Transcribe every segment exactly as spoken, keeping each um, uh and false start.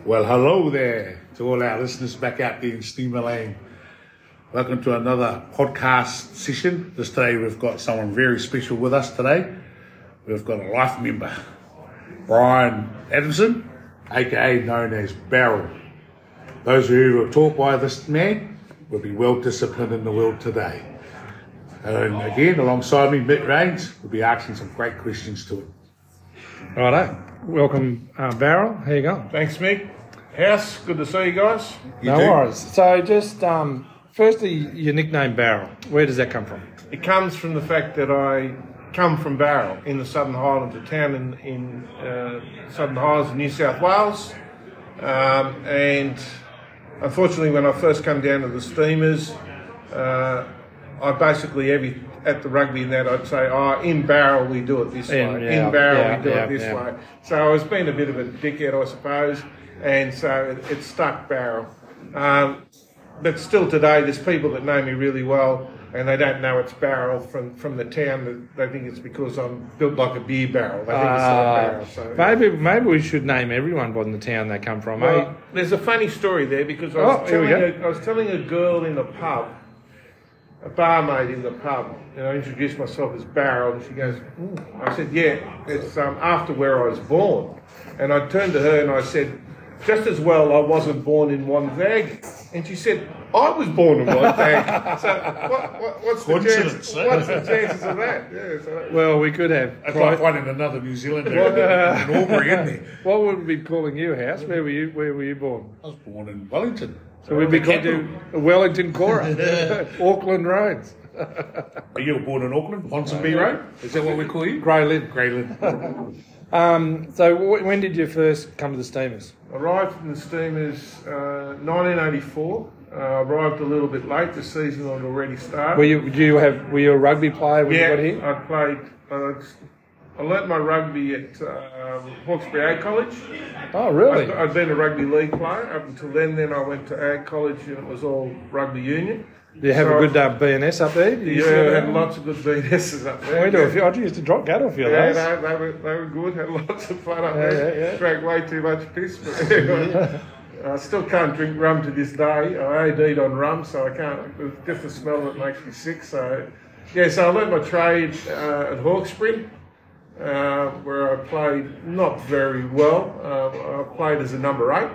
Well, hello there to all our listeners back out there in Steamer Lane. Welcome to another podcast session. This day we've got someone very special with us today. We've got a life member, Brian Adamson, aka known as Barrel. Those of you who are taught by this man will be well disciplined in the world today. And again, alongside me, Mick Rains will be asking some great questions to him. Righto. Welcome, uh, Barrel. How you going? Thanks, Mick. House, good to see you guys. You no do? worries. So just, um, firstly, your nickname Barrel. Where does that come from? It comes from the fact that I come from Barrel in the Southern Highlands, a town in, in uh, Southern Highlands of New South Wales. Um, and unfortunately, when I first come down to the Steamers, uh, I basically, every at the rugby and that, I'd say, oh, in Barrel we do it this In, way. yeah, in Barrel yeah, we do yeah, it this yeah. way. So I was being a bit of a dickhead, I suppose, and so it, it stuck Barrel. Um, but still today, there's people that know me really well, and they don't know it's Barrel from, from the town. They think it's because I'm built like a beer barrel. They think it's like Uh, Barrel. So. maybe maybe we should name everyone by the town they come from, Well, eh? there's a funny story there because I Oh, was, here we telling go. a, I was telling a girl in the pub, a barmaid in the pub, and I introduced myself as Barrel, and she goes, mm. I said, yeah, it's um, after where I was born. And I turned to her and I said, just as well I wasn't born in Wonthaggi. And she said, I was born in Wonthaggi. So what, what, what's, the Coincidence, chances, eh? what's the chances of that? Yeah, so that, Well, we could have. It's like finding another New Zealander in Albury, isn't there? What would we be calling you, House? Where were you? Where were you born? I was born in Wellington. So we'd be The called capital. you Wellington Cora, Auckland Roads, You were born in Auckland, Ponsonby Road? Is that what we call you? Grey Lynn. Greyland. Um, so w- when did you first come to the Steamers? arrived in the Steamers uh, nineteen eighty-four. Uh, arrived a little bit late. The season had already started. Were you? Do you have? Were you a rugby player when yeah, you got here? I played. Uh, I learnt my rugby at uh, Hawkesbury Ag College. Oh, really? I'd, I'd been a rugby league player up until then. Then I went to Ag College and it was all rugby union. Do you have So- a good uh, B N S up there? Did you Yeah, see I that? had lots of good B N Ss up there. We do a few. I used to drop cattle for you, Yeah, those. no, they were they were good. Had lots of fun up Yeah, there. yeah, yeah. Drank way too much piss, but anyway, I still can't drink rum to this day. I O D'd on rum, so I can't. It's just the smell of it makes me sick. So yeah, so I learnt my trade uh, at Hawkesbury, uh, where I played not very well. Uh, I played as a number eight.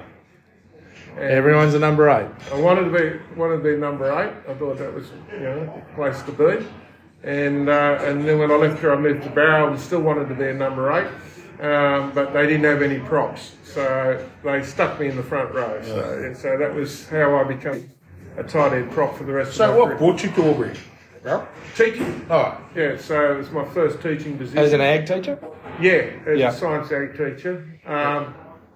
And Everyone's a number eight. I wanted to be wanted to be number eight. I thought that was you know the place to be. And uh, and then when I left here, I moved to Barrel and still wanted to be a number eight, um, but they didn't have any props, so they stuck me in the front row. So and so that was how I became a tight end prop for the rest So of my what career. brought you to Albury? Well, Teaching. oh, Yeah, so it was my first teaching position. As an ag teacher? Yeah, as Yeah. a science ag teacher. Um,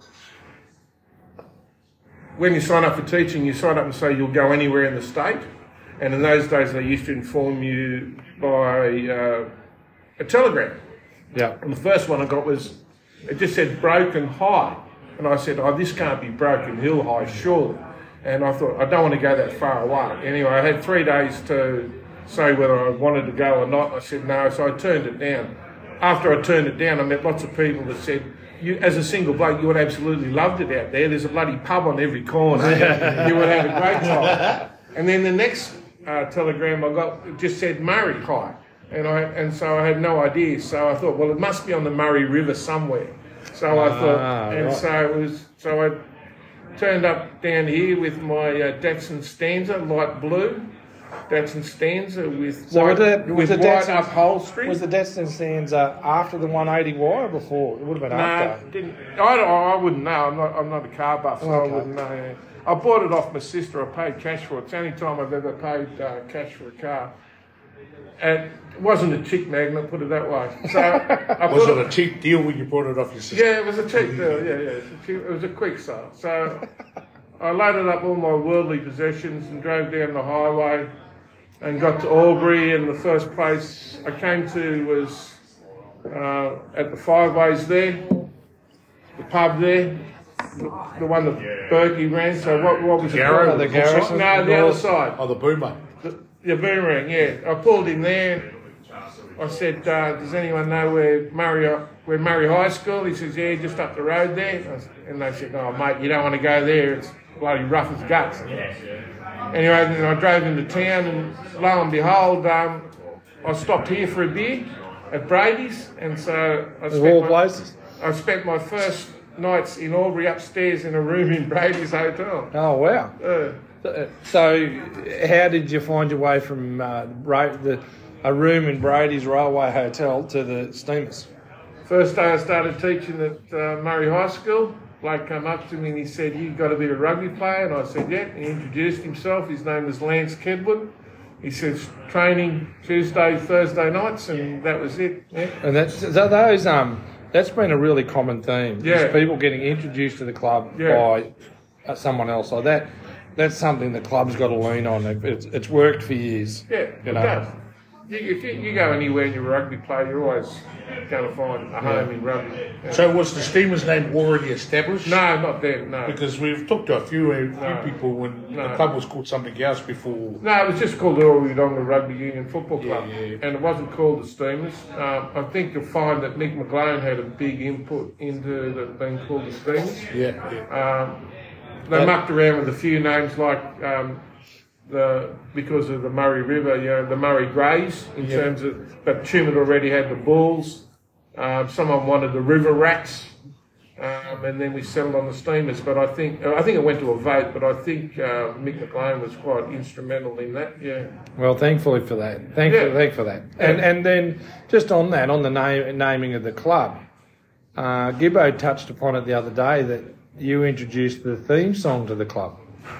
when you sign up for teaching, you sign up and say you'll go anywhere in the state. And in those days, they used to inform you by uh, a telegram. Yeah. And the first one I got was, it just said Broken High. And I said, oh, this can't be Broken Hill High, surely. And I thought, I don't want to go that far away. Anyway, I had three days to say whether I wanted to go or not. I said no, so I turned it down. After I turned it down, I met lots of people that said, you, as a single bloke, you would absolutely loved it out there. There's a bloody pub on every corner. You would have a great time. And then the next uh, telegram I got it just said Murray High. And I and so I had no idea. So I thought, well, it must be on the Murray River somewhere. So I thought, Ah, and right. so it was, so I turned up down here with my uh, Datsun Stanza, light blue. Datsun Stanza with So white, with the- with with the white Datsun- upholstery. Was the Datsun Stanza after the one eighty Y or before? It would have been No, after. didn't. I, don't- I wouldn't know. I'm not. I'm not a car buff, so Okay. I wouldn't know. yeah. I bought it off my sister. I paid cash for it. It's the only time I've ever paid uh, cash for a car. And it wasn't a chick magnet, put it that way. So I was bought it a cheap deal when you brought it off your sister? Yeah, it was a cheap deal. Yeah, yeah. It was a, cheap, it was a quick sale. So I loaded up all my worldly possessions and drove down the highway and got to Albury. And the first place I came to was uh, at the Five Ways there, the pub there, the, the one that Berkey ran. So what, what was it Garrow, called? the Garrison? No, the other side. Oh, the boomer. The, the boomerang, yeah. I pulled in there. I said, uh, does anyone know where Murray, where Murray High School? He says, yeah, just up the road there. And they said, oh, mate, you don't want to go there. It's bloody rough as guts. Anyway, then I drove into town, and lo and behold, um, I stopped here for a beer at Brady's. And so I Of all spent, my, places. I spent my first nights in Albury upstairs in a room in Brady's Hotel. Oh, wow. Uh, So, how did you find your way from uh, Bra- the, a room in Brady's Railway Hotel to the Steamers? First day I started teaching at uh, Murray High School, bloke came up to me and he said, you got to be a rugby player? And I said, yeah. He introduced himself. His name was Lance Kedwood. He says, training Tuesday, Thursday nights, and that was it. Yeah. And that's so those um that's been a really common theme. Yeah. Is people getting introduced to the club Yeah. by uh, someone else like that. That's something the club's got to lean on. It's, it's worked for years. Yeah, you it know. does. You, if you, you go anywhere and you're a rugby player, you're always going to find a home in rugby. Yeah. So was the Steamers name already established? No, not then, no. Because we've talked to a few, a few No. people when No. the club was called something else before. No, it was just called the Albury Wodonga Rugby Union Football Club, Yeah, yeah. and it wasn't called the Steamers. Um, I think you'll find that Nick McLean had a big input into the being called the Steamers. Yeah, yeah. Um, they That- mucked around with a few names like um, the because of the Murray River, you know, the Murray Greys in Yeah. terms of, but Tumut already had the Bulls. Um, someone wanted the River Rats, um, and then we settled on the Steamers. But I think I think it went to a vote, but I think uh, Mick McLean was quite instrumental in that. Yeah. Well, thankfully for that. Thankfully, Yeah. thank for that. And Yeah. and then just on that, on the name, naming of the club, uh, Gibbo touched upon it the other day that you introduced the theme song to the club.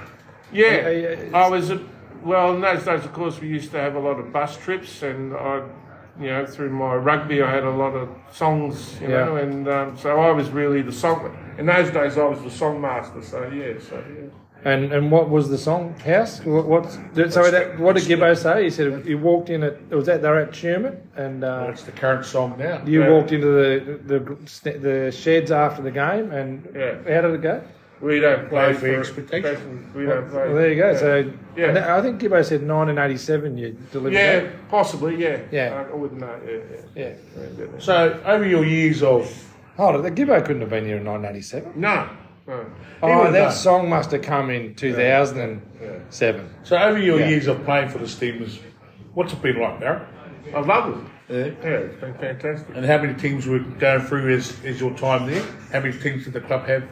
Yeah, Yeah, yeah, I was, a, well, in those days, of course, we used to have a lot of bus trips, and I, you know, through my rugby, I had a lot of songs, you Yeah. know, and um, so I was really the song. In those days, I was the song master, so yeah, so yeah. And and what was the song? House? What? What's, sorry, that, what did Gibbo say? He said you walked in at, was that they were at Tumut, and uh, That's the current song now. you Yeah. walked into the, the the sheds after the game, and Yeah. how did it go? We don't play Play for for expectation. We don't play. Well, there you go. Yeah. So Yeah. and I think Gibbo said nineteen eighty-seven you delivered Yeah, that. possibly, yeah. Yeah. I, I wouldn't know, yeah, yeah. Yeah. So over your years of Hold on, the Gibbo couldn't have been here in nineteen eighty-seven. No, no. Oh, would've that done. song must have come in two thousand seven. so over your Yeah. years of playing for the Steamers, what's it been like, Barry? I love it. Yeah. Yeah, it's been fantastic. And how many teams were going through as, as your time there? How many teams did the club have?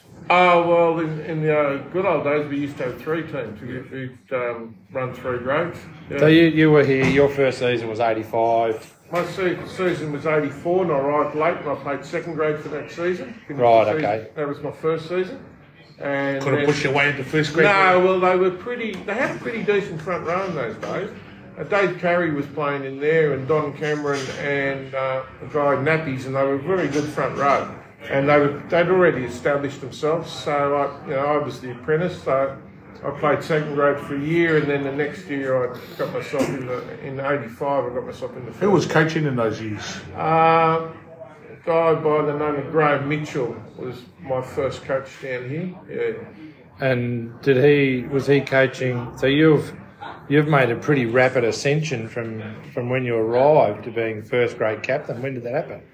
Oh, well, in, in the uh, good old days, we used to have three teams. We, we'd um, run three grades. Yeah. So you, you were here, your first season was eighty-five. My se- season was eighty-four, and I arrived late, and I played second grade for that season. Finished Right, the season. okay. That was my first season. And Could have then- pushed your way into first grade? No, well, they were pretty. They had a pretty decent front row in those days. Uh, Dave Carey was playing in there, and Don Cameron, and uh, a guy Nappies, and they were very good front row. And they were, they'd already established themselves. So I, you know, I was the apprentice. So I played second grade for a year, and then the next year I got myself in the in eighty-five. I got myself in the. Who was coaching in those years? Uh, a guy by the name of Graham Mitchell was my first coach down here. Yeah. And did he was he coaching? So you've you've made a pretty rapid ascension from from when you arrived to being first grade captain. When did that happen?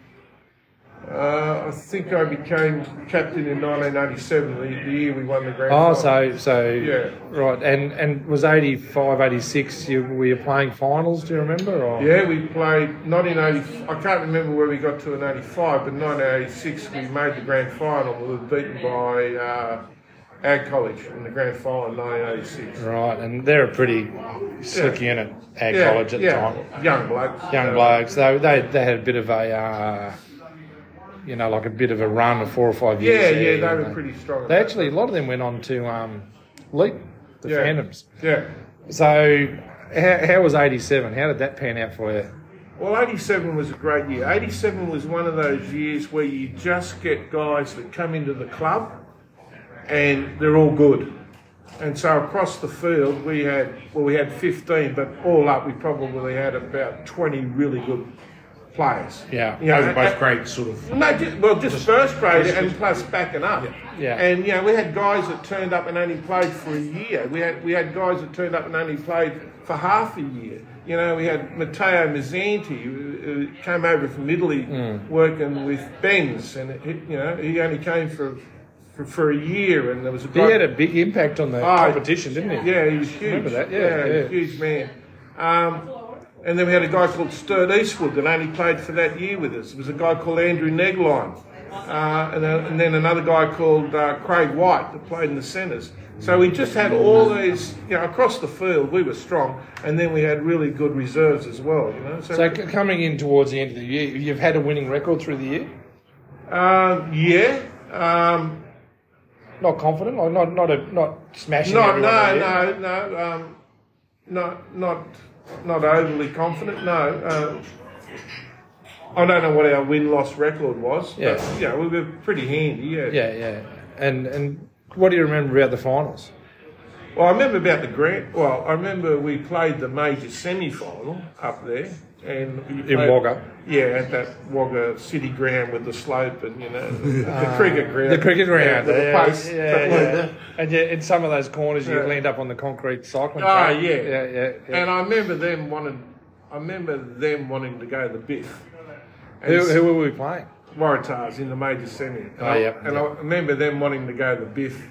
Uh, I think I became captain in nineteen eighty-seven, the, the year we won the grand Oh, final. so so Yeah. right. And and was eighty-five, eighty-six? You were you playing finals? Do you remember? Or? Yeah, we played not in eighty. I can't remember where we got to in eighty-five, but nineteen eighty-six we made the grand final. We were beaten by uh, Ag College in the grand final in nineteen eighty-six. Right, and they're a pretty slick Yeah. unit at Yeah, college at yeah, the time. young blokes. Young Uh, blokes. They they they had a bit of a. Uh, you know, like a bit of a run of four or five years. Yeah, there, yeah, they didn't were pretty strong. They actually, a lot of them went on to um, Leap, the Yeah. Phantoms. Yeah. So, how, how was eighty-seven? How did that pan out for you? Well, eighty-seven was a great year. eighty-seven was one of those years where you just get guys that come into the club and they're all good. And so across the field, we had, well, we had fifteen, but all up, we probably had about twenty really good players. Yeah. You know, Those are both and- great sort of. No, just, well, just first grade and plus backing up. Yeah. Yeah. And you know, we had guys that turned up and only played for a year. We had we had guys that turned up and only played for half a year. You know, we had Matteo Mazzanti, who, who came over from Italy working with Benz, and it, you know, he only came for, for for a year, and there was a He guy. had a big impact on the Oh, competition, didn't he? Yeah, he was huge. Remember that? Yeah, yeah. huge man. Um, and then we had a guy called Sturt Eastwood that only played for that year with us. There was a guy called Andrew Negline, uh, and, then, and then another guy called uh, Craig White that played in the centres. So we just had all these, you know, across the field. We were strong, and then we had really good reserves as well. You know, So c- coming in towards the end of the year, you've had a winning record through the year. uh, yeah. Um, Not confident, like not not a, not smashing. No, everyone no, in the year? no, no, um, not not not overly confident. No, um, I don't know what our win loss record was. Yeah. but, yeah, we were pretty handy. Yeah. Yeah, yeah. And and what do you remember about the finals? Well, I remember about the grand. Well, I remember we played the major semi-final up there, and we In played- Wagga? Yeah, at that Wagga City ground with the slope and you know the cricket ground. The cricket ground, yeah, with yeah, the posts. yeah, yeah. And yeah, in some of those corners, you Yeah. land up on the concrete cycling Oh, track. yeah. yeah, yeah. yeah. And I remember them wanting. I remember them wanting to go to the Biff. And Who, who were we playing? Waratahs in the major semi. And, Oh, I, yeah, and yeah. I remember them wanting to go to the Biff.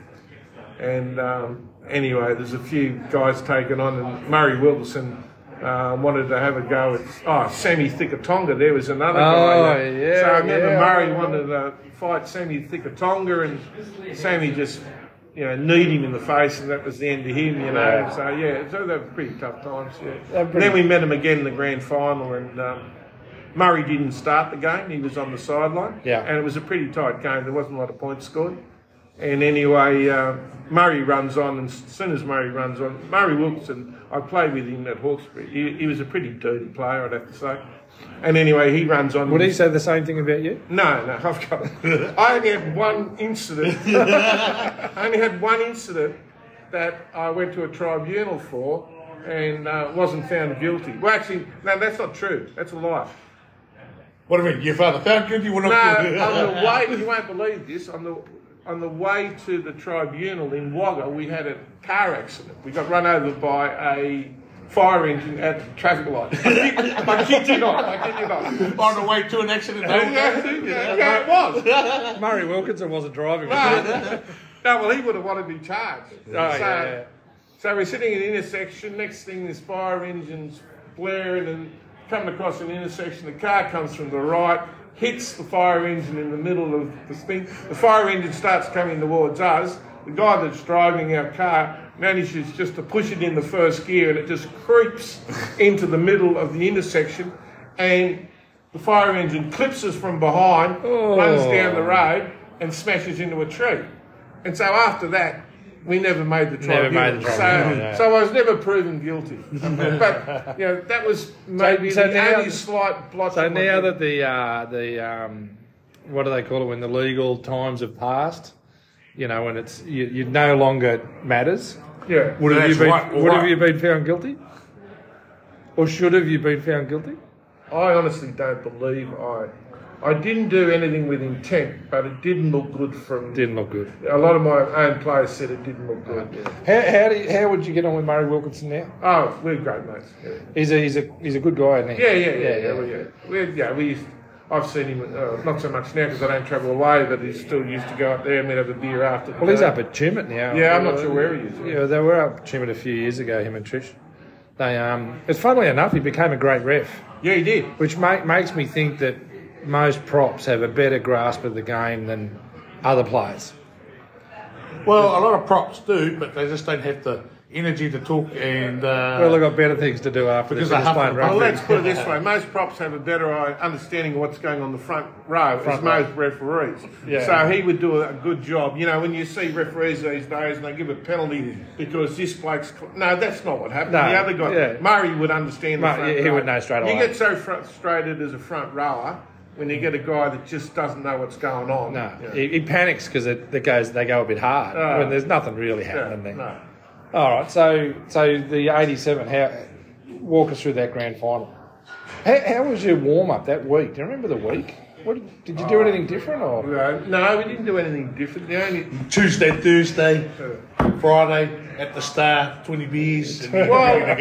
And um, anyway, there's a few guys taken on, and Murray Wilson uh, wanted to have a go at oh, Sammy Thickatonga. There was another Oh, guy. that- yeah, So I remember yeah. Murray wanted to fight Sammy Thickatonga, and Sammy just, you know, kneed him in the face, and that was the end of him, you know. Yeah. So yeah, so they were pretty tough times. Yeah. They're pretty- Then we met him again in the grand final, and um, Murray didn't start the game. He was on the sideline. Yeah. And it was a pretty tight game. There wasn't a lot of points scored. And anyway, uh, Murray runs on, and as soon as Murray runs on, Murray Wilson, I played with him at Hawkesbury. He, he was a pretty dirty player, I'd have to say. And anyway, he runs on. Would he say the same thing about you? No, no, I've got. I only had one incident. I only had one incident that I went to a tribunal for and uh, wasn't found guilty. Well, actually, no, that's not true. That's a lie. What do you mean? Your father found guilty? Well, No, not on the way, you won't believe this. On the on the way to the tribunal in Wagga, we had a car accident. We got run over by a fire engine at the traffic light. I kid, I kid you not. I kid you not. on the way to an accident. Yeah, yeah, yeah, it was. Murray Wilkinson wasn't driving. was he? No, no, well, he would have wanted me charged. Oh, so, yeah, yeah. so we're sitting in an intersection. Next thing, this fire engine's blaring and coming across an intersection. The car comes from the right, hits the fire engine in the middle of the thing. The fire engine starts coming towards us. The guy that's driving our car manages just to push it in the first gear, and it just creeps into the middle of the intersection. And the fire engine clips us from behind, Oh. runs down the road, and smashes into a tree. And so after that, we never made the Never tribunal. made the tribunal, so, yeah. so I was never proven guilty. But you know, that was maybe so the now- only slight blotch. So on my now book. that the uh, the um, what do they call it when the legal times have passed? You know, when it's you, you no longer matters. yeah, Would have you That's been right, would have right. you been found guilty, or should have you been found guilty? I honestly don't believe I. I didn't do anything with intent, but it didn't look good from. Didn't look good. A lot of my own players said it didn't look good. How how, do you, how would you get on with Murray Wilkinson now? Oh, we're great mates. Yeah, He's a he's a he's a good guy, isn't he? yeah, yeah, yeah. yeah. yeah, we- yeah. We, yeah, we used, I've seen him, uh, not so much now because I don't travel away, but he still used to go up there and we'd have a beer after. the Well, he's game. up at Chimmet now. Yeah, I'm not sure where he is. Yeah, they were up at Chimmet a few years ago. Him and Trish. They um. It's funnily enough, he became a great ref, Yeah, he did. which make, makes me think that most props have a better grasp of the game than other players. Well, a lot of props do, but they just don't have the energy to talk and. Uh, Well, they've got better things to do after Because they're they have playing to- Well, rugby. let's put it this way: most props have a better eye- understanding of what's going on the front row Front as row. most referees. Yeah. So he would do a good job. You know, when you see referees these days and they give a penalty because this bloke's cl- no, that's not what happened. No, the other guy, yeah. Murray, would understand. The Mur- front yeah, he row. would know straight You away. get so frustrated as a front rower when you get a guy that just doesn't know what's going on. No, Yeah. he, he panics because it, it goes they go a bit hard Oh. when there's nothing really Yeah, happening there. no. All right, so so the eighty-seven. How walk us through that grand final? How, how was your warm up that week? Do you remember the week? What, did you do anything different or? No, no, we didn't do anything different. The only Tuesday, Thursday, Friday at the Star, twenty beers, and you're Well- ready to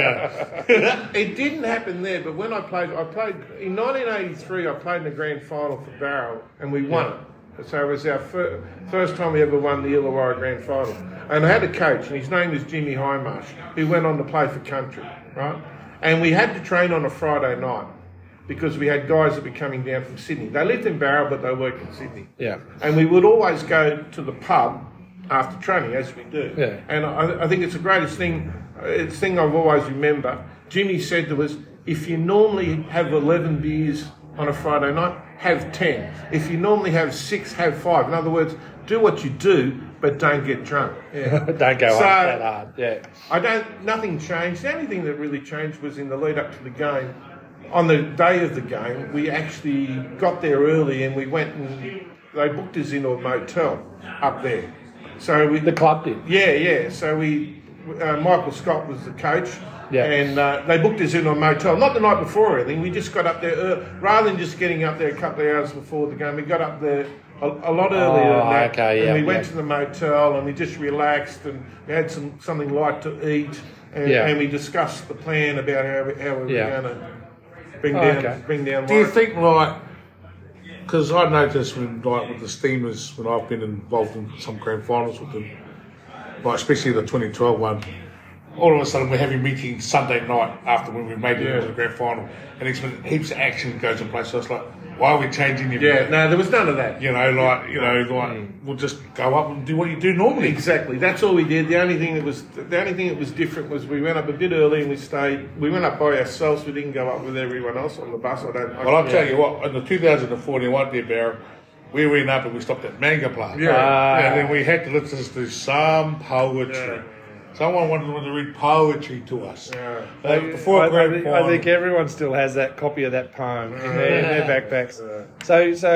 go. it didn't happen there, but when I played, I played in nineteen eighty-three. I played in the grand final for Barrow, and we won it. So it was our fir- first time we ever won the Illawarra grand final. And I had a coach, and his name was Jimmy Highmarsh, who went on to play for Country, right? And we had to train on a Friday night because we had guys that were coming down from Sydney. They lived in Barrow, but they worked in Sydney. Yeah. And we would always go to the pub after training, as we do. Yeah. And I, I think it's the greatest thing, it's the thing I've always remember. Jimmy said to us, if you normally have eleven beers on a Friday night, have ten. If you normally have six, have five. In other words, do what you do, but don't get drunk. Yeah. Don't go So- up that hard. Yeah. I don't, nothing changed. The only thing that really changed was in the lead up to the game. On the day of the game, we actually got there early and we went and they booked us into a motel up there. So we, The club did. yeah, yeah. So we, uh, Michael Scott was the coach, Yeah. and uh, they booked us into a motel. Not the night before or anything. We just got up there early. Rather than just getting up there a couple of hours before the game, we got up there a, a lot earlier Oh, than that. okay, yeah, and we went yeah. to the motel and we just relaxed and we had some something light to eat, and, Yeah. and we discussed the plan about how we, how we were Yeah. going to bring Oh, down okay. bring down. Do you light. think, like, because I noticed when, like, with the Steamers, when I've been involved in some grand finals with them, like, especially the twenty twelve one, all of a sudden we're having meetings Sunday night after when we made it Yeah. into the grand final, and it's been heaps of action goes in place. So it's like, why are we changing your Yeah, no, there was none of that. You know, like, you know, like, we'll just go up and do what you do normally. Exactly. That's all we did. The only thing that was the only thing that was different was we went up a bit early and we stayed. We went up by ourselves. We didn't go up with everyone else on the bus. I don't. I, Well, I'll tell you what, in the two thousand forty-one there, Barrow, we went up and we stopped at Manga Play. Yeah. Ah. And then we had to listen to some poetry. Yeah. Someone wanted to read poetry to us. Yeah. Uh, before I, I, grand think, final. I think everyone still has that copy of that poem in their, in their backpacks. So, so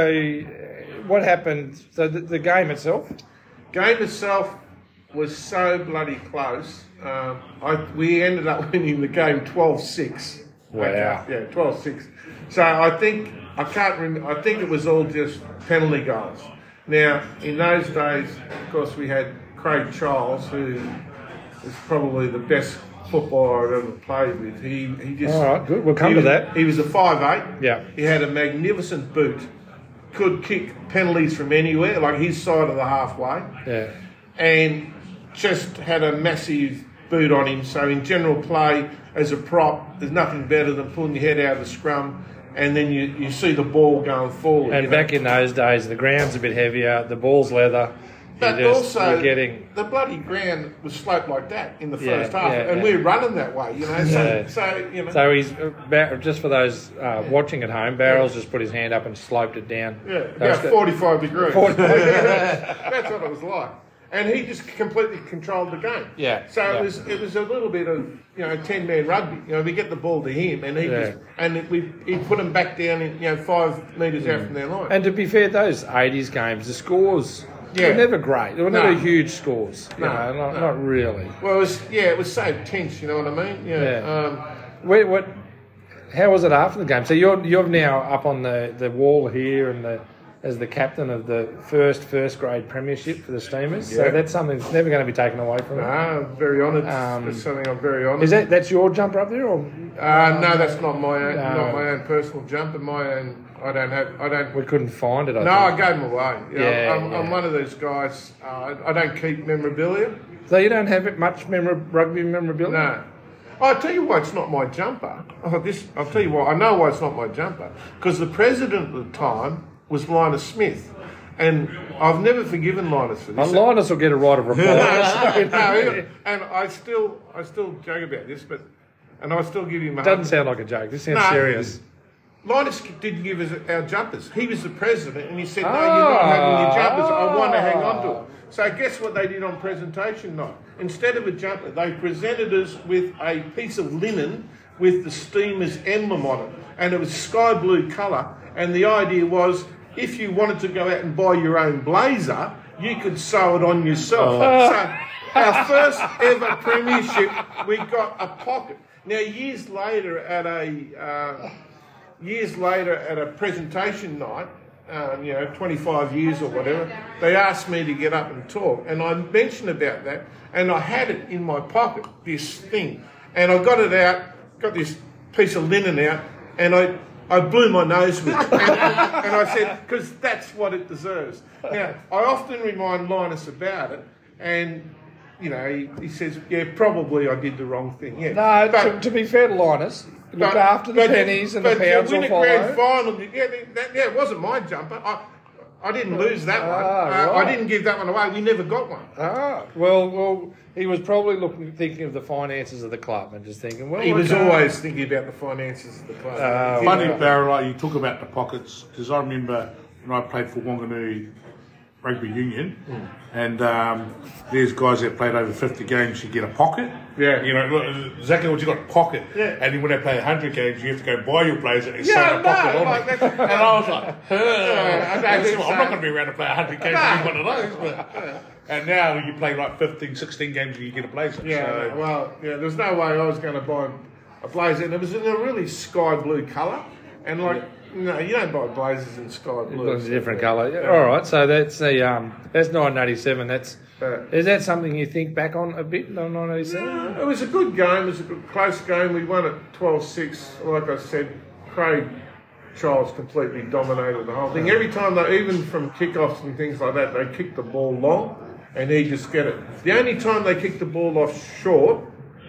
uh, what happened? So the, the game itself. Game itself was so bloody close. Um, I, we ended up winning the game twelve six. Wow. Yeah, twelve six. So I think I can't remember. I think it was all just penalty goals. Now in those days, of course, we had Craig Charles, who is probably the best footballer I've ever played with. He he just All right, good. We'll come he to was- that. He was a five eight. Yeah. He had a magnificent boot. Could kick penalties from anywhere, like his side of the halfway, Yeah. and just had a massive boot on him. So in general play, as a prop, there's nothing better than pulling your head out of the scrum, and then you, you see the ball going forward. And you know. back in those days, the ground's a bit heavier, the ball's leather. But You're just, also, you're getting. the bloody ground was sloped like that in the Yeah, first half, yeah, and yeah. we're running that way, you know. So, Yeah. so you know, So he's uh, Bar- just for those uh, watching at home. Barrel's just put his hand up and sloped it down. yeah, Those about got- forty-five degrees. forty-five That's what it was like, and he just completely controlled the game. Yeah, So yeah. it was it was a little bit of you know ten man rugby. You know, we get the ball to him, and he Yeah. just and we he put them back down in you know five metres out from their line. And to be fair, those eighties games, the scores Yeah. were never great. They were never No. huge scores. You No, know, not, no. not really. well, it was yeah, it was so tense. You know what I mean? Yeah. Yeah. Um, Where, what? How was it after the game? So you're you're now up on the, the wall here and the as the captain of the first first grade premiership for the Steamers. So Yeah. that's something that's never going to be taken away from you. no, I'm very honoured. Um, It's something I'm very honoured. Is that that's your jumper up there, or Uh, no, that's not my own, No. not my own personal jumper. My own, I don't have. I don't. we couldn't find it? I No, I think. gave them away. You know, Yeah, I'm, I'm yeah. one of those guys. Uh, I don't keep memorabilia. So you don't have much memor- rugby memorabilia. No. I'll tell you why it's not my jumper. Oh, this, I'll tell you why. I know why it's not my jumper. Because the president at the time was Linus Smith. And I've never forgiven Linus for Uh, this. Linus will get a right of reply. no, no, and I still, I still joke about this, but, and I still give him a Doesn't sound like a joke. This sounds No. serious. Linus didn't give us our jumpers. He was the president, and he said, "No, you're not having your jumpers. I want to hang on to them." So guess what they did on presentation night? Instead of a jumper, they presented us with a piece of linen with the Steamers emblem on it, and it was sky blue colour. And the idea was, if you wanted to go out and buy your own blazer, you could sew it on yourself. So our first ever premiership, we got a pocket. Now years later, at a uh, years later at a presentation night, um, you know, twenty-five years or whatever, they asked me to get up and talk. And I mentioned about that, and I had it in my pocket, this thing. And I got it out, got this piece of linen out, and I, I blew my nose with it. And, and I said, because that's what it deserves. Now, I often remind Linus about it, and, you know, he, he says, yeah, probably I did the wrong thing. Yeah. No, but, to, to be fair to Linus, look but, after the but, pennies and the but pounds to win will a grand follow. final, yeah, that, yeah, it wasn't my jumper. I, I didn't lose that one. Ah, Uh, right. I didn't give that one away. We never got one. Ah, well, well, he was probably looking, thinking of the finances of the club and just thinking, well, He was okay. always thinking about the finances of the club. Oh, Funny, right. Barry, like you talk about the pockets, because I remember when I played for Wanganui Rugby Union, Mm. and um, there's guys that played over fifty games, you get a pocket. Yeah. You know, look, exactly what you got, pocket. Yeah. And then when they play one hundred games, you have to go buy your players and Yeah, sign a pocket no, on like it. that's- And I was like, huh. I don't I'm think not so. going to be around to play one hundred games and be one of those. But, and now you play like fifteen, sixteen games and you get a blazer. Yeah, So, well, yeah, there's no way I was going to buy a blazer. And it was in a really sky blue colour. And like, no, you don't buy blazers in sky blue. It's a different colour. Yeah, all right, so that's the um, that's nineteen eighty-seven. That's Yeah. is that something you think back on a bit on nineteen eighty-seven? It was a good game. It was a good, close game. We won it twelve six. Like I said, Craig Childs completely dominated the whole thing. Every time, they, even from kickoffs and things like that, they kicked the ball long, and he just get it. The only time they kicked the ball off short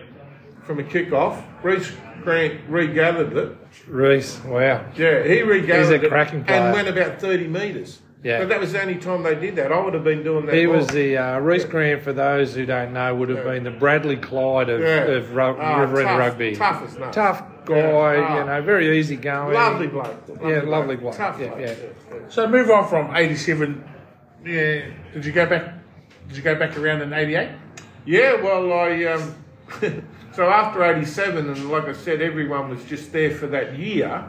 from a kickoff, Reece Grant regathered it. Reece, wow. Yeah, he regathered He's a it cracking player. and went about thirty metres. Yeah. But that was the only time they did that. I would have been doing that. He more. was the uh, Reece Grant, for those who don't know, would have Yeah. been the Bradley Clyde of, Yeah. of ru- Ah, Riverina tough, rugby. tough as nuts. Tough guy, Yeah. Ah. you know, very easy going. Lovely bloke. Yeah, lovely bloke. Tough Yeah, bloke. yeah. so move on from eighty-seven. Yeah, did you go back? Did you go back around in eighty-eight? Yeah, well, I um, so after eighty-seven, and like I said, everyone was just there for that year.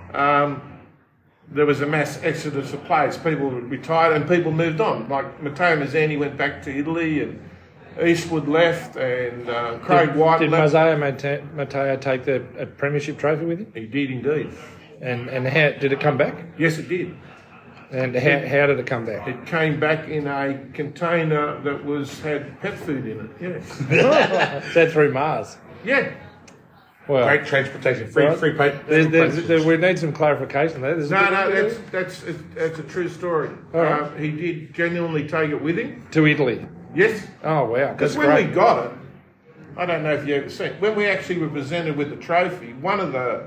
Um, there was a mass exodus of players. People retired and people moved on. Like Matteo Mazzani went back to Italy, and Eastwood left, and uh, Craig Did, White did left. Matteo Mate- Matteo take the a premiership trophy with him? He did indeed. And and how did it come back? Yes, it did. And how, how did it come back? It came back in a container that was had pet food in it. Yes. Is that through Mars? Yeah. Well, Great transportation, free, right. free pay. There's, there's, there, we need some clarification there. There's a No, bit- no, that's that's it's, that's a true story. All right. Uh, he did genuinely take it with him. to Italy. Yes. Oh wow, Because that's when great. we got it, I don't know if you ever seen it, when we actually were presented with the trophy, one of the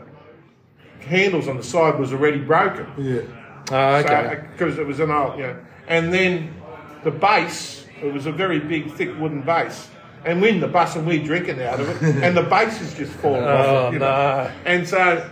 handles on the side was already broken. Yeah. Oh, okay. Because it was an old, you know. And then the base, it was a very big, thick wooden base. And we're in the bus and we're drinking out of it, and the base is just falling Oh, off. it, you know. no. And so,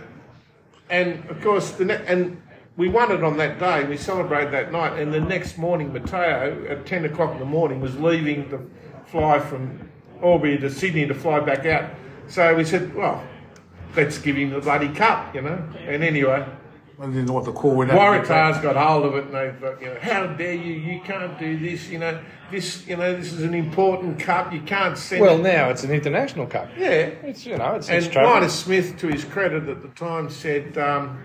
and of course, the ne- and we won it on that day. We celebrated that night, and the next morning, Matteo at ten o'clock in the morning was leaving to fly from Albury to Sydney to fly back out. So we said, well, let's give him the bloody cup, you know. And anyway, I didn't know what the call went out. Waratahs got hold of it, and they thought, you know, how dare you? You can't do this. You know, this, you know, this is an important cup. You can't send Well, it. now it's an international cup. Yeah. It's you know it's, And it's trophy. Linus Smith, to his credit at the time, said, um,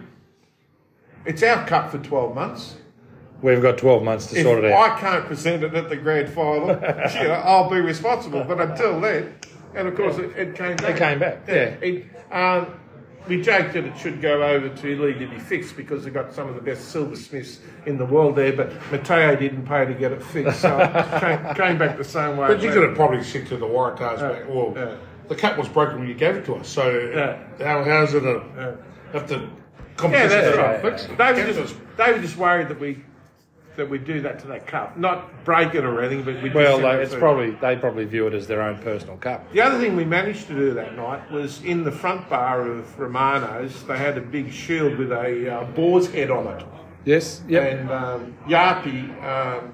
it's our cup for twelve months. We've got twelve months to If sort it out. I can't present it at the grand final, you know, I'll be responsible. But until then, and of course it, it came back. It came back, yeah. It, um, we joked that it should go over to Italy to be fixed because they've got some of the best silversmiths in the world there, but Matteo didn't pay to get it fixed, so it came, came back the same way. But you could have probably said to the Waratahs, back, well, yeah. the cup was broken when you gave it to us, so Yeah. how, how's it a, Yeah. if the Yeah, competition that's doesn't right. fix it? They were Cancel just us. they were just worried that we that we do that to that cup, not break it or anything, but we. Well, just like, send it it's to- probably they probably view it as their own personal cup. The other thing we managed to do that night was in the front bar of Romano's, they had a big shield with a uh, boar's head on it. Yes. Yep. And um, Yapi, um,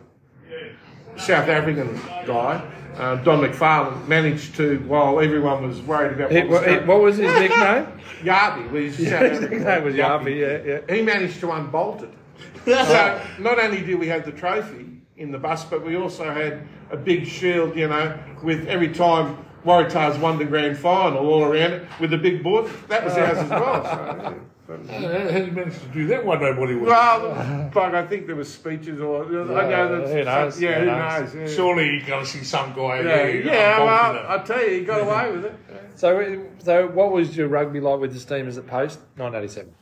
South African guy, uh, Don McFarlane, managed to, while everyone was worried about It- what was what, it- going what was his nickname? Yapi, was South His African nickname guy, was Yapi. Yeah, yeah. He managed to unbolt it. So not only did we have the trophy in the bus, but we also had a big shield, you know, with every time Waratahs won the grand final all around it with a big board. That was ours as well. So, yeah. But, How did you manage to do that while nobody was? well, but I think there were speeches or I know that's who knows? some- yeah, Who who knows? knows? Yeah, Surely you got to see some guy. yeah, there, yeah unbolting well, I tell you, he got away with it. So, so what was your rugby like with the Steamers at post nineteen eighty-seven?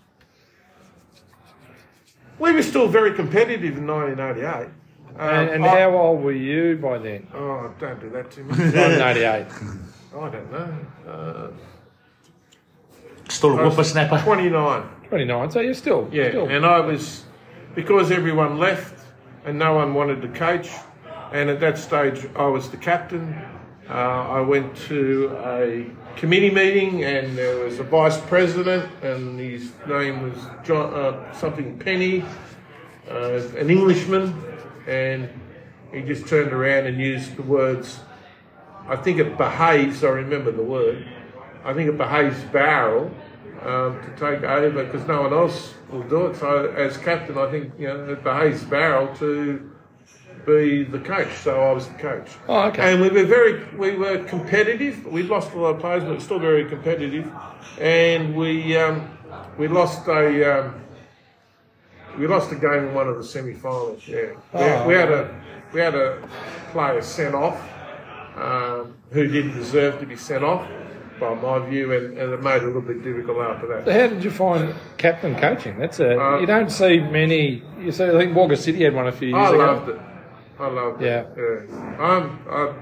We were still very competitive in nineteen eighty-eight. Um, And, and I- how old were you by then? Oh, don't do that to me. nineteen eighty-eight. I don't know. Uh, Still a I was whippersnapper. twenty-nine. twenty-nine. So you're still, Yeah, still. and I was, because everyone left and no one wanted to coach, and at that stage I was the captain. Uh, I went to a committee meeting and there was a vice president and his name was John, uh, something Penny, uh, an Englishman, and he just turned around and used the words, I think it behaves, I remember the word, I think it behaves barrel um, to take over because no one else will do it. So as captain, I think you know it behaves barrel to be the coach. So I was the coach. Oh, okay. And we were very, we were competitive. We lost a lot of players, but we're still very competitive. And we um, we lost a um, we lost a game in one of the semi-finals. Yeah, we, Oh. we had a we had a player sent off um, who didn't deserve to be sent off, by my view, and, and it made it a little bit difficult after that. So how did you find captain coaching? That's a Uh, you don't see many. You see, I think Wagga City had one a few years I ago. loved it. I loved Yeah. it. Yeah. I'm, I,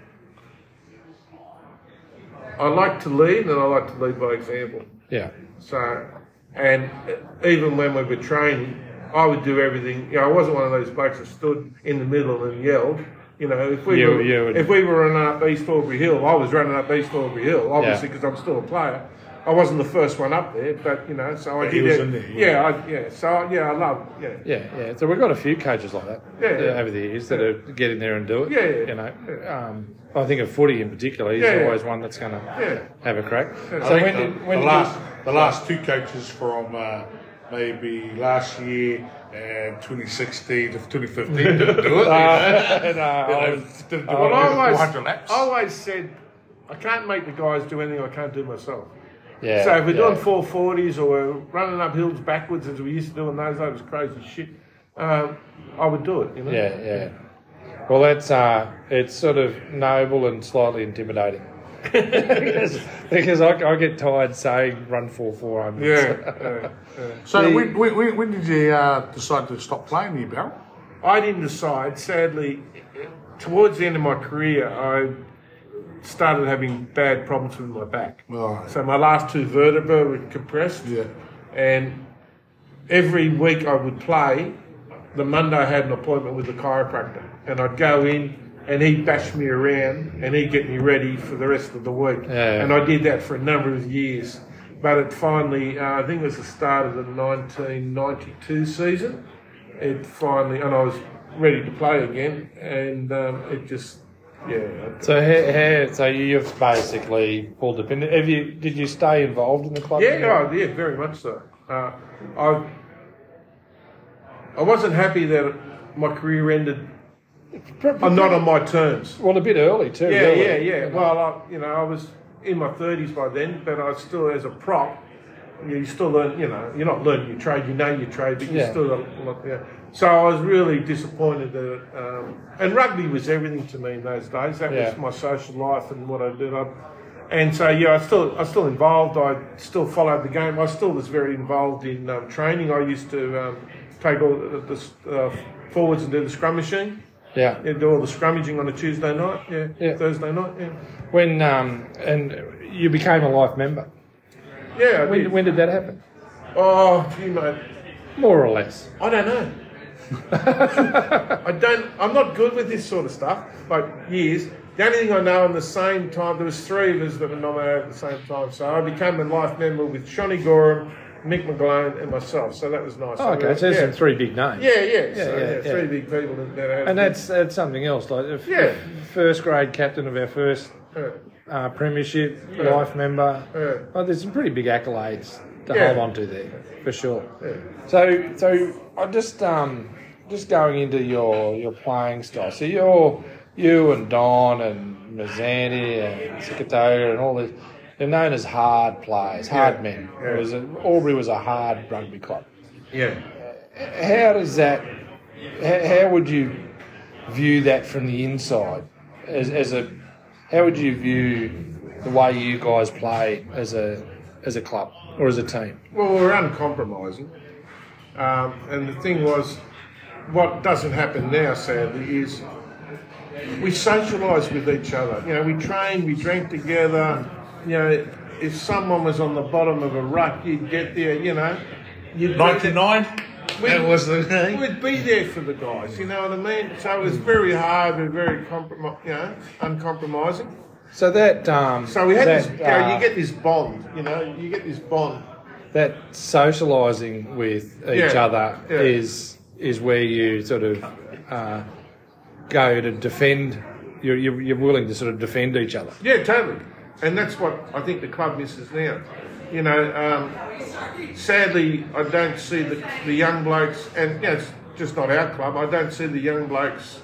I like to lead, and I like to lead by example. Yeah. So, and even when we were training, I would do everything. You know, I wasn't one of those blokes that stood in the middle and yelled. You know, if we You- were you would- if we were running up East Aubrey Hill, I was running up East Aubrey Hill, obviously because I'm still a player. I wasn't the first one up there, but you know, so I But he did was that. in there, Yeah, I, yeah. So yeah, I love. Yeah, Yeah, yeah. So we've got a few coaches like that Yeah, uh, yeah. over the years that are get in there and do it. Yeah, yeah. You know, um, I think of footy in particular, he's Yeah, yeah. always one that's going to yeah. have a crack. I So think when the, did when the did last the last two coaches from uh, maybe last year and twenty sixteen to twenty fifteen didn't do it. Uh, you know. no, I You know, was- didn't do I it Well, I over always, four hundred laps. I always said, I can't make the guys do anything I can't do myself. yeah, So if we're yeah. doing four forties or we're running up hills backwards as we used to do in those days, crazy shit, um, I would do it, you know? Yeah, yeah. Well, that's uh, it's sort of noble and slightly intimidating. because because I, I get tired saying run four four hundred. Yeah. uh, uh. So The- when, when, when did you uh, decide to stop playing here, Barrel? I didn't decide. Sadly, towards the end of my career, I started having bad problems with my back. Oh, So my last two vertebrae were compressed. yeah. And every week I would play, the Monday I had an appointment with the chiropractor. And I'd go in and he'd bash me around and he'd get me ready for the rest of the week. Yeah. And I did that for a number of years. But it finally, uh, I think it was the start of the nineteen ninety-two season. It finally, and I was ready to play again. And um, it just, yeah. So how, how, so you've basically pulled the pin. Have you? Did you stay involved in the club? Yeah, oh, yeah, very much so. Uh, I I wasn't happy that my career ended. I'm not on my terms. Well, a bit early too. Yeah, really. yeah, yeah. Well, I, you know, I was in my thirties by then, but I still, as a prop, you still learn. You know, you're not learning your trade. You know your trade, but you Yeah. still. Got, yeah. So I was really disappointed that. Um, and rugby was everything to me in those days. That Yeah. was my social life and what I did. I, and so yeah, I still, I was still involved. I still followed the game. I still was very involved in um, training. I used to um, take all the, the uh, forwards and do the scrum machine. Yeah. Yeah, do all the scrummaging on a Tuesday night. Yeah, Yeah. Thursday night. Yeah, When um, and you became a life member. yeah. I When did. when did that happen? Oh, gee, mate. More or less. I don't know. I don't. I'm not good with this sort of stuff. Like years. The only thing I know, in the same time, there was three of us that were nominated at the same time. So I became a life member with Shawnee Gorham, Mick McGlone, and myself. So that was nice. Oh, okay, so there's yeah. some three big names. Yeah, yeah. Yeah, so, yeah, yeah, yeah. three big people that, that had. And that's that's something else. Like if, Yeah. first grade captain of our first Yeah. uh, premiership, Yeah. life member. Yeah. Oh, there's some pretty big accolades to Yeah. hold on to there, for sure. Yeah. So, so I just um, just going into your your playing style. So you're you and Don and Mazzani and Sikatoa and all this. They're known as hard players, hard Yeah, men. yeah. It was a, Albury was a hard rugby club. Yeah. How does that? How, how would you view that from the inside? As, as a, how would you view the way you guys play as a as a club or as a team? Well, we're uncompromising. Um, and the thing was, what doesn't happen now, sadly, is we socialise with each other. You know, we train, we drink together. You know, if someone was on the bottom of a ruck, you'd get there, you know. You'd ninety-nine? We'd, That was the name. we'd be there for the guys, you know what I mean? So it was very hard and very, comprom- you know, uncompromising. So that um, So we had that, this, you, know, uh, you get this bond, you know, you get this bond. that socialising with each Yeah, other yeah. is is where you sort of uh, go to defend. You're, you're you're willing to sort of defend each other. Yeah, totally. And that's what I think the club misses now. You know, um, sadly, I don't see the, the young blokes, and you know, it's just not our club, I don't see the young blokes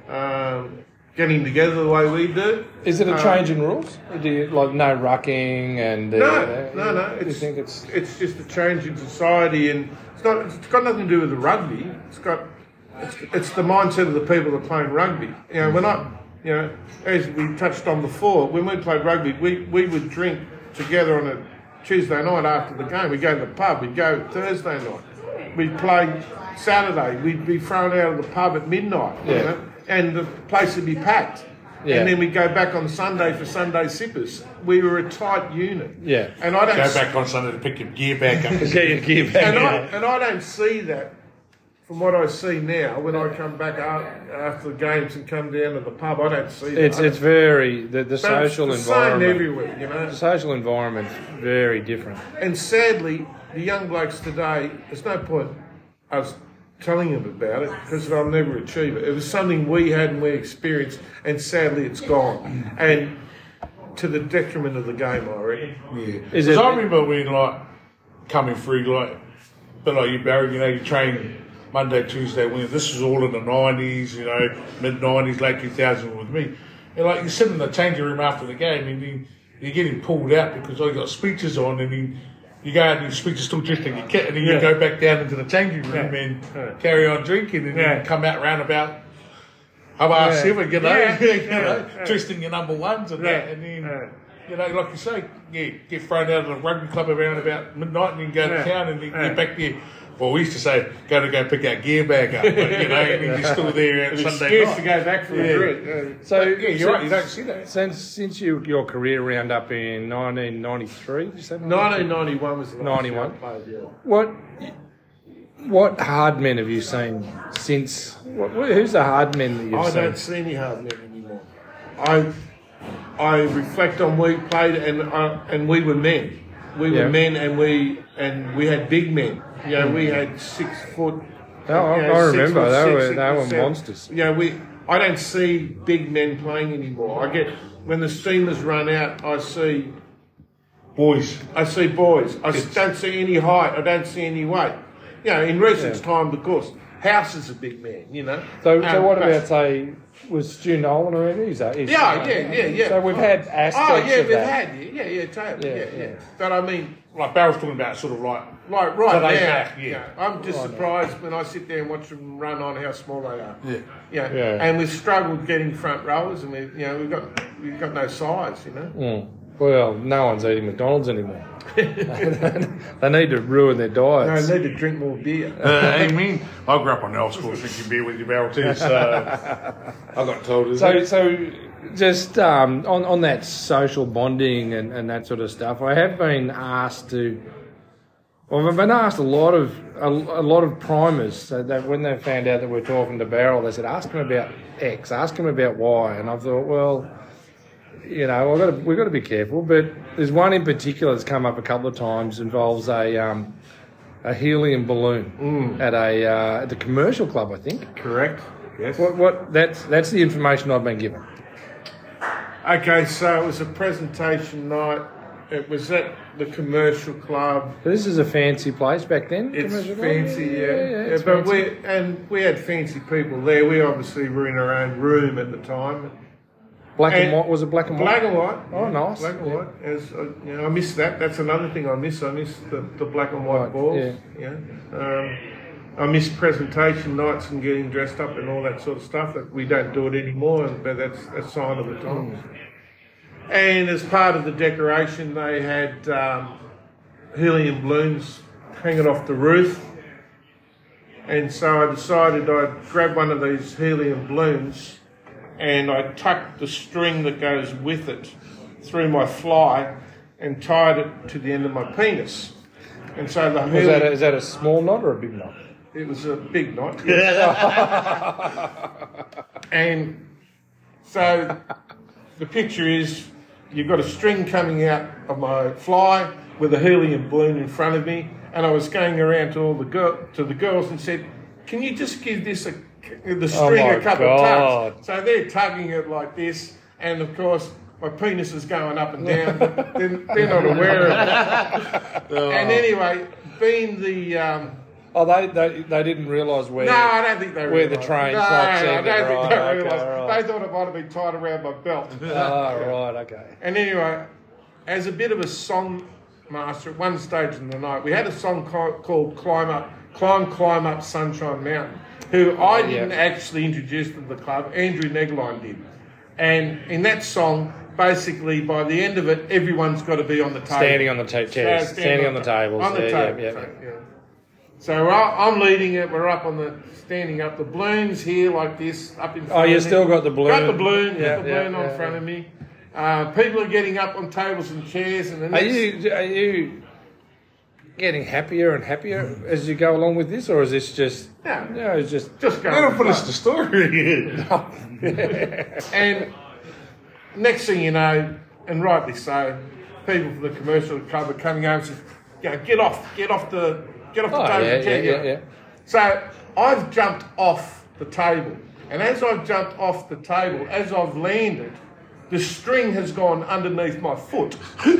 um, getting together the way we do. Is it a Um, change in rules? Do you, like no rucking and uh, No, no, no. Do you It's, think it's it's just a change in society, and it's not. It's got nothing to do with the rugby. It's got. It's, it's the mindset of the people that are playing rugby. You know, we're not. You know, as we touched on before, when we played rugby, we, we would drink together on a Tuesday night after the game. We'd go to the pub. We'd go Thursday night. We'd play Saturday. We'd be thrown out of the pub at midnight. Yeah. You know, and the place would be packed. Yeah. And then we'd go back on Sunday for Sunday sippers. We were a tight unit. Yeah. And I don't Go s- back on Sunday to pick your gear back up. get your gear back? and I and I don't see that from what I see now when I come back out after the games and come down to the pub. I don't see that. It's it's very the, the But social it's the environment. same everywhere, you know. The social environment's very different. And sadly, the young blokes today, there's no point us telling them about it because they'll never achieve it. It was something we had and we experienced, and sadly, it's gone. And to the detriment of the game, I reckon. Yeah. Is Because it- I remember when, like, coming through, like, but like you, Barry, you know, you train Monday, Tuesday, Wednesday. This was all in the nineties, you know, mid nineties, late two thousand with me. And, like, you sit in the changing room after the game and you, you're getting pulled out because I got speeches on and you, you go out and your speech is still just in your kit and then you Yeah. go back down into the changing room Yeah. and Yeah. carry on drinking and Yeah. then come out round about half Yeah. seven, you know, Yeah. you know Yeah. Yeah. dressed in your number ones and Yeah. that, and then, Yeah. you know, like you say, yeah, get thrown out of the rugby club around about midnight and then go Yeah. to town and then Yeah. get back there. Well, we used to say, go to go pick our gear back up, but, you know, and then you're still there at An Sunday excuse night. to go back for Yeah. a drink. Yeah. So Yeah, you're right, you don't see that. Since since you, your career round up in nineteen ninety-three, did you say nineteen ninety-one was the last ninety-one. year I played, yeah. What what hard men have you seen since? What, who's the hard men that you've I seen? don't see any hard men anymore. I I reflect on we played and uh, and we were men. We were Yeah. men and we and we had big men. You know, we had six foot. Oh, I- you know, I six remember. foot They six, were- six they foot were seven. monsters. You know, we. I don't see big men playing anymore. I get when the steamers run out. I see. Boys. I see boys. I It's- don't see any height. I don't see any weight. You know, in recent Yeah. times, of course, House is a big man. You know. So, so Um, what but- about say was Stu Nolan around? He's, a- he's Yeah, yeah, yeah, yeah. So we've had aspects Oh yeah, of we've that. had yeah, yeah, totally, Yeah, yeah, yeah. yeah. But I mean, Like Barry's talking about sort of like, like right now, Today back, yeah. you know, I'm just Right surprised when I sit there and watch them run on how small they are. yeah. Yeah, Yeah. and we've struggled getting front rowers, and we, you know, we've got we've got no size, you know. Mm. Well, no one's eating McDonald's anymore. They need to ruin their No, diets. I need to drink more beer. Uh, I mean, I grew up on the old school drinking beer with your barrel too, so I got told. is So, it? so just um, on on that social bonding and, and that sort of stuff, I have been asked to. Well, I've been asked a lot of a, a lot of primers so that when they found out that we're talking to Barrel, they said, "Ask him about X, ask him about Y," and I thought, well, you know, I've got to, we've got to be careful. But there's one in particular that's come up a couple of times. Involves a um, a helium balloon at a uh, at the commercial club, I think. Correct. Yes. What what that's that's the information I've been given. Okay, so it was a presentation night. It was at the commercial club. So this is a fancy place back then. It's commercial club? fancy, yeah. yeah, yeah, it's but fancy. we and we had fancy people there. We obviously were in our own room at the time. Black and, And white, was it black and white? Black and white. Oh, nice. Black and Yeah. white. As, uh, you know, I miss that. That's another thing I miss. I miss the, the black and white Right, balls. Yeah. Um, I miss presentation nights and getting dressed up and all that sort of stuff. That we don't do it anymore, but that's a sign of the times. And as part of the decoration, they had um, helium balloons hanging off the roof. And so I decided I'd grab one of these helium balloons and I tucked the string that goes with it through my fly and tied it to the end of my penis. And so the Is helium, that, a, is that a small knot or a big knot? it was a big knot. And so the picture is you've got a string coming out of my fly with a helium balloon in front of me, and I was going around to all the girl to the girls and said, "Can you just give this a the string Oh my a couple God. of tugs?" So they're tugging it like this, and of course my penis is going up and down, but they're, they're not aware of it. And anyway, being the um, Oh, they they, they didn't realise where. no, I don't think they where the realised. train no, clocks no, I in. don't think Right, they okay, realised. right. They thought it might have been tied around my belt. Oh, right, okay. And anyway, as a bit of a song master, at one stage in the night, we had a song ca- called "Climb Up, Climb, Climb Up Sunshine Mountain," who I didn't yeah. actually introduce to the club. Andrew Negline did. And in that song, basically, by the end of it, everyone's got to be on the table. Standing on the ta- chairs, Yeah, standing on the tables. On the yeah, table. yeah, so, yeah. yeah. So I- I'm leading it. We're up on the standing up. The balloons here like this, up in front Oh, you of me. still got the balloon. Got the balloon. Yeah, got the yeah, balloon yeah, on front yeah. of me. Uh, people are getting up on tables and chairs, and the Are next, you are you getting happier and happier as you go along with this, or is this just No. no, it's just just going. Let him finish fun. the story. And next thing you know, and rightly so, people from the commercial club are coming over and saying, you know, get off, get off the, get off the Oh, table. yeah, and chair, yeah, you know. yeah, yeah. So I've jumped off the table, and as I've jumped off the table, as I've landed, the string has gone underneath my foot. so,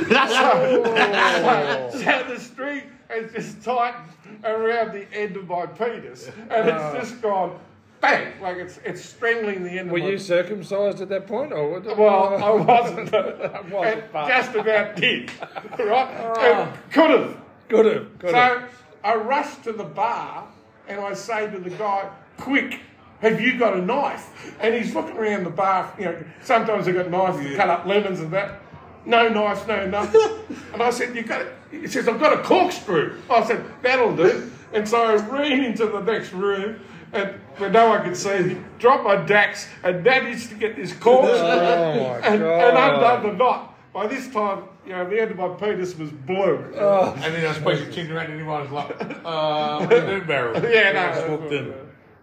so, so the string has just tightened around the end of my penis, and it's just gone bang, like it's it's strangling the end Were of my you circumcised at that point, or what? Well, I wasn't. wasn't, And but- just about did. Right? And could have. Could have. Could have. So I rushed to the bar and I say to the guy, quick, have you got a knife? And he's looking around the bar, you know, sometimes they've got knives to cut up lemons and that. No knives, no nothing. And I said, you got it? He says, I've got a corkscrew. I said, that'll do. And so I ran into the next room and where no one could see me, dropped my dax and managed to get this corkscrew Oh, my and, God. and undone the knot. By this time, you know, the end of my penis was blue. And then I suppose you turned around and everyone's like, uh, the barrel. Yeah, no. Just walked in.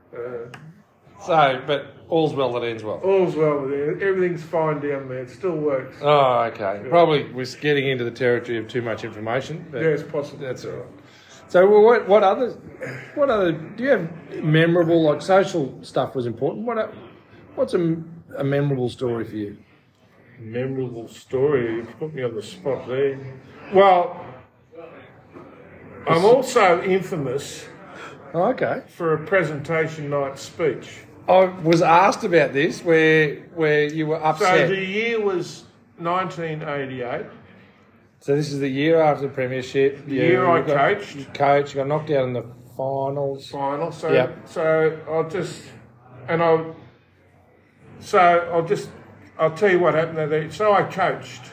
So, but all's well that ends well. All's well there. Everything's fine down there. It still works. Oh, okay. Probably was getting into the territory of too much information. But Yeah, it's possible. That's all right. So, well, what what other what other do you have memorable, like social stuff was important? What a- what's a, a memorable story for you? Memorable story. You put me on the spot there. Well, I'm also infamous Oh, okay. for a presentation night speech. I was asked about this where where you were So upset. the year was nineteen eighty-eight. So this is the year after the premiership. The year I you got- coached. You coached. You got knocked out in the finals. Final. So, Yep. so I'll just, and I'll, so I'll just, I'll tell you what happened there. So I coached.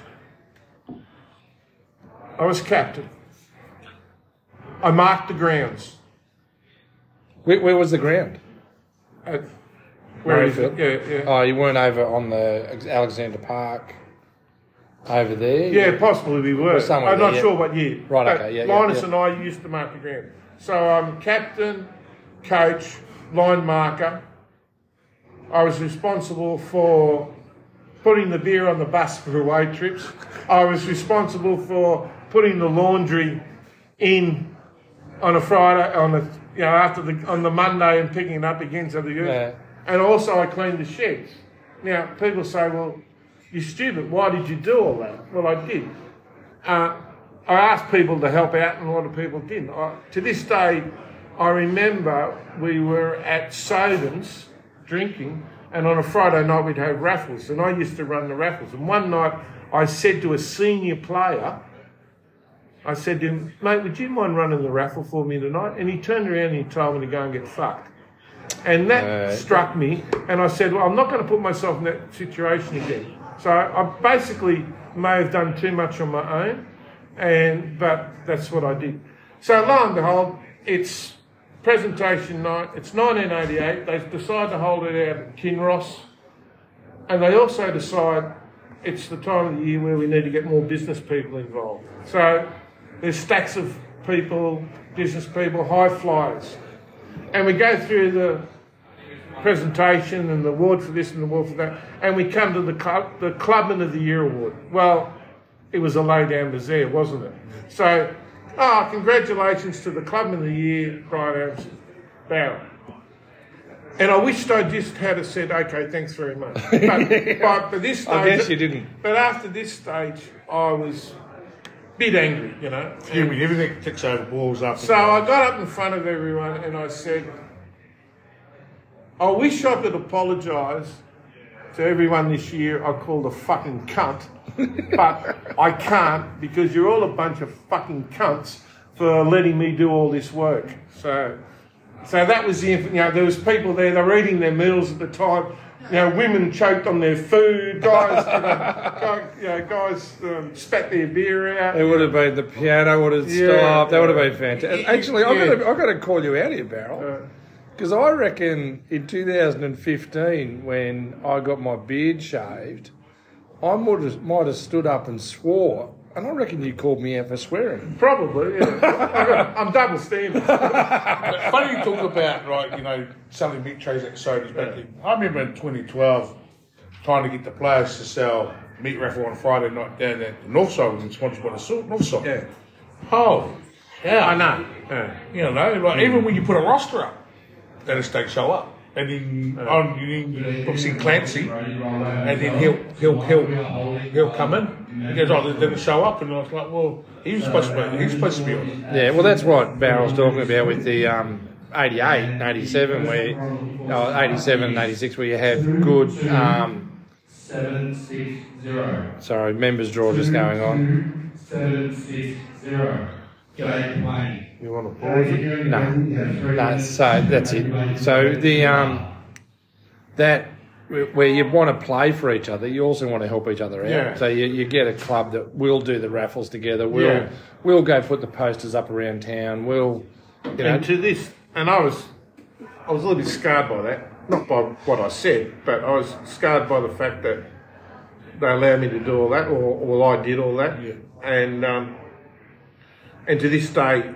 I was captain. I marked the grounds. Where, where was the ground? At, where is it? Murrayfield? Yeah, yeah. Oh, you weren't over on the Alexander Park over there? Yeah, possibly we were. somewhere I'm there, not yeah. sure what year. Right, But okay, yeah, yeah, Linus yeah. and I used to mark the ground. So I'm captain, coach, line marker. I was responsible for putting the beer on the bus for away trips. I was responsible for putting the laundry in on a Friday, on a you know after the on the Monday and picking it up again so the Yeah. and also I cleaned the sheds. Now people say, well, you're stupid. Why did you do all that? Well, I did. Uh, I asked people to help out, and a lot of people didn't. I, to this day, I remember we were at Soden's drinking, and on a Friday night we'd have raffles, and I used to run the raffles. And one night I said to a senior player, I said to him, mate, would you mind running the raffle for me tonight? And he turned around and he told me to go and get fucked. And that uh, struck me, and I said, well, I'm not going to put myself in that situation again. So I basically may have done too much on my own, and but that's what I did. So lo and behold, it's presentation night, it's nineteen eighty-eight, they decide to hold it out at Kinross, and they also decide it's the time of the year where we need to get more business people involved. So there's stacks of people, business people, high flyers, and we go through the presentation and the award for this and the award for that, and we come to the club, the Clubman of the Year award. Well, it was a low down bazaar, wasn't it? So, oh, congratulations to the Clubman of the Year, Brian Barrow. And I wished I just had said, okay, thanks very much. But, but by this stage, I guess you didn't. But after this stage, I was a bit angry, you know. Excuse me, everything ticks over, balls up. So I got up in front of everyone and I said, I wish I could apologise to everyone this year I called a fucking cunt, but I can't because you're all a bunch of fucking cunts for letting me do all this work. So so that was the, you know, there was people there, they were eating their meals at the time, you know, women choked on their food, guys, you know, guys, you know, guys um, spat their beer out. It would have been, the piano would have Yeah, stopped, that would have yeah. been fantastic. Actually, I've Yeah. got to, I've got to call you out here, Barrel. Uh, Because I reckon in two thousand fifteen, when I got my beard shaved, I might have, might have stood up and swore, and I reckon you called me out for swearing. Probably, yeah. I got, I'm double standard. Funny you talk about, right, you know, selling meat trays at sodas back then. I remember in twenty twelve trying to get the players to sell meat raffle on Friday night down at the North Side, and sponsored by the North Side. Yeah. Oh, yeah. I know. Yeah. You know, like even when you put a roster up, they just don't show up. And then on you obviously Clancy, and then he'll he'll he'll he'll come in. He goes, oh, they didn't show up, and I was like, well, he was supposed to be, he's supposed to be on. Yeah, well, that's what Barrel's talking about with the um, eighty-eight and eighty-seven, where oh, eighty-seven and eighty-six, where you have good. Um, Seven six zero. sorry, members draw just going on. Seven six zero. G'day, Wayne. You want to pause it? No, no. So that's it. So the um, that where you want to play for each other, you also want to help each other out. Yeah. So you, you get a club that will do the raffles together. We'll Yeah. we'll go put the posters up around town. We'll you know. And to this, and I was, I was a little bit scarred by that. Not by what I said, but I was scarred by the fact that they allowed me to do all that, or, or well, I did all that. Yeah. And um, and to this day,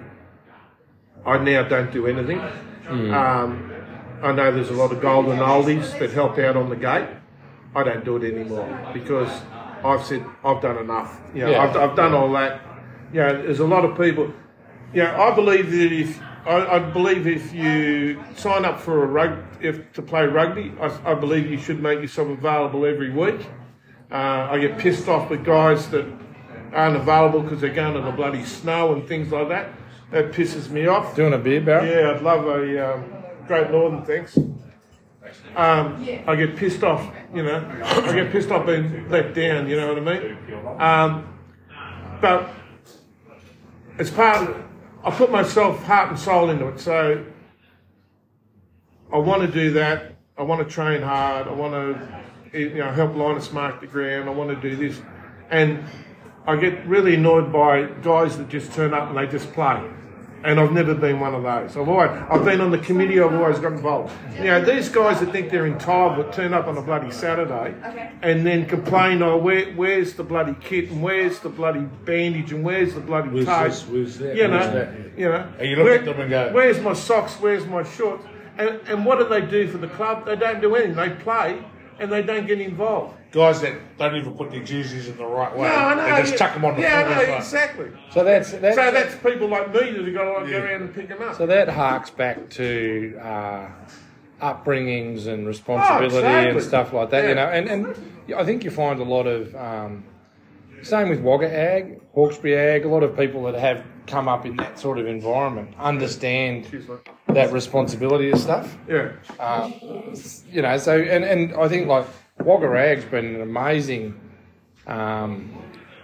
I now don't do anything. Mm. Um, I know there's a lot of golden oldies that help out on the gate. I don't do it anymore because I've said I've done enough. You know, Yeah. I've, I've done all that. You know, there's a lot of people. You know, I believe that if I, I believe if you sign up for a rug, if to play rugby, I, I believe you should make yourself available every week. Uh, I get pissed off with guys that aren't available because they're going to the bloody snow and things like that. That pisses me off. Doing a beer, Barrel? Yeah, I'd love a um, Great Northern, thanks. Um, I get pissed off, you know. I get pissed off being let down, you know what I mean? Um, but it's part of, I put myself heart and soul into it, so I want to do that. I want to train hard. I want to, you know, help Linus mark the ground. I want to do this. And I get really annoyed by guys that just turn up and they just play. And I've never been one of those. I've always, I've been on the committee, I've always got involved. You know, these guys that think they're entitled but turn up on a bloody Saturday Okay. and then complain, oh, where, where's the bloody kit and where's the bloody bandage and where's the bloody Where's tape? this, where's that, you know, where's that? you know. And you look Where- at them and go, where's my socks, where's my shorts? And, and what do they do for the club? They don't do anything. They play and they don't get involved. guys that don't even put their jerseys in the right way. No, I know. They just yeah. chuck them on the Yeah, floor. I It's know, like- exactly. So that's that's So that's people like me that have got to like, go Yeah. around and pick them up. so that harks back to uh, upbringings and responsibility Oh, exactly. and stuff like that. Yeah. You know, and and I think you find a lot of um, same with Wagga Ag, Hawkesbury Ag. A lot of people that have come up in that sort of environment understand Excuse me. that responsibility of stuff. Yeah. Um, you know, so and, and I think like Wagga Rag's been an amazing um,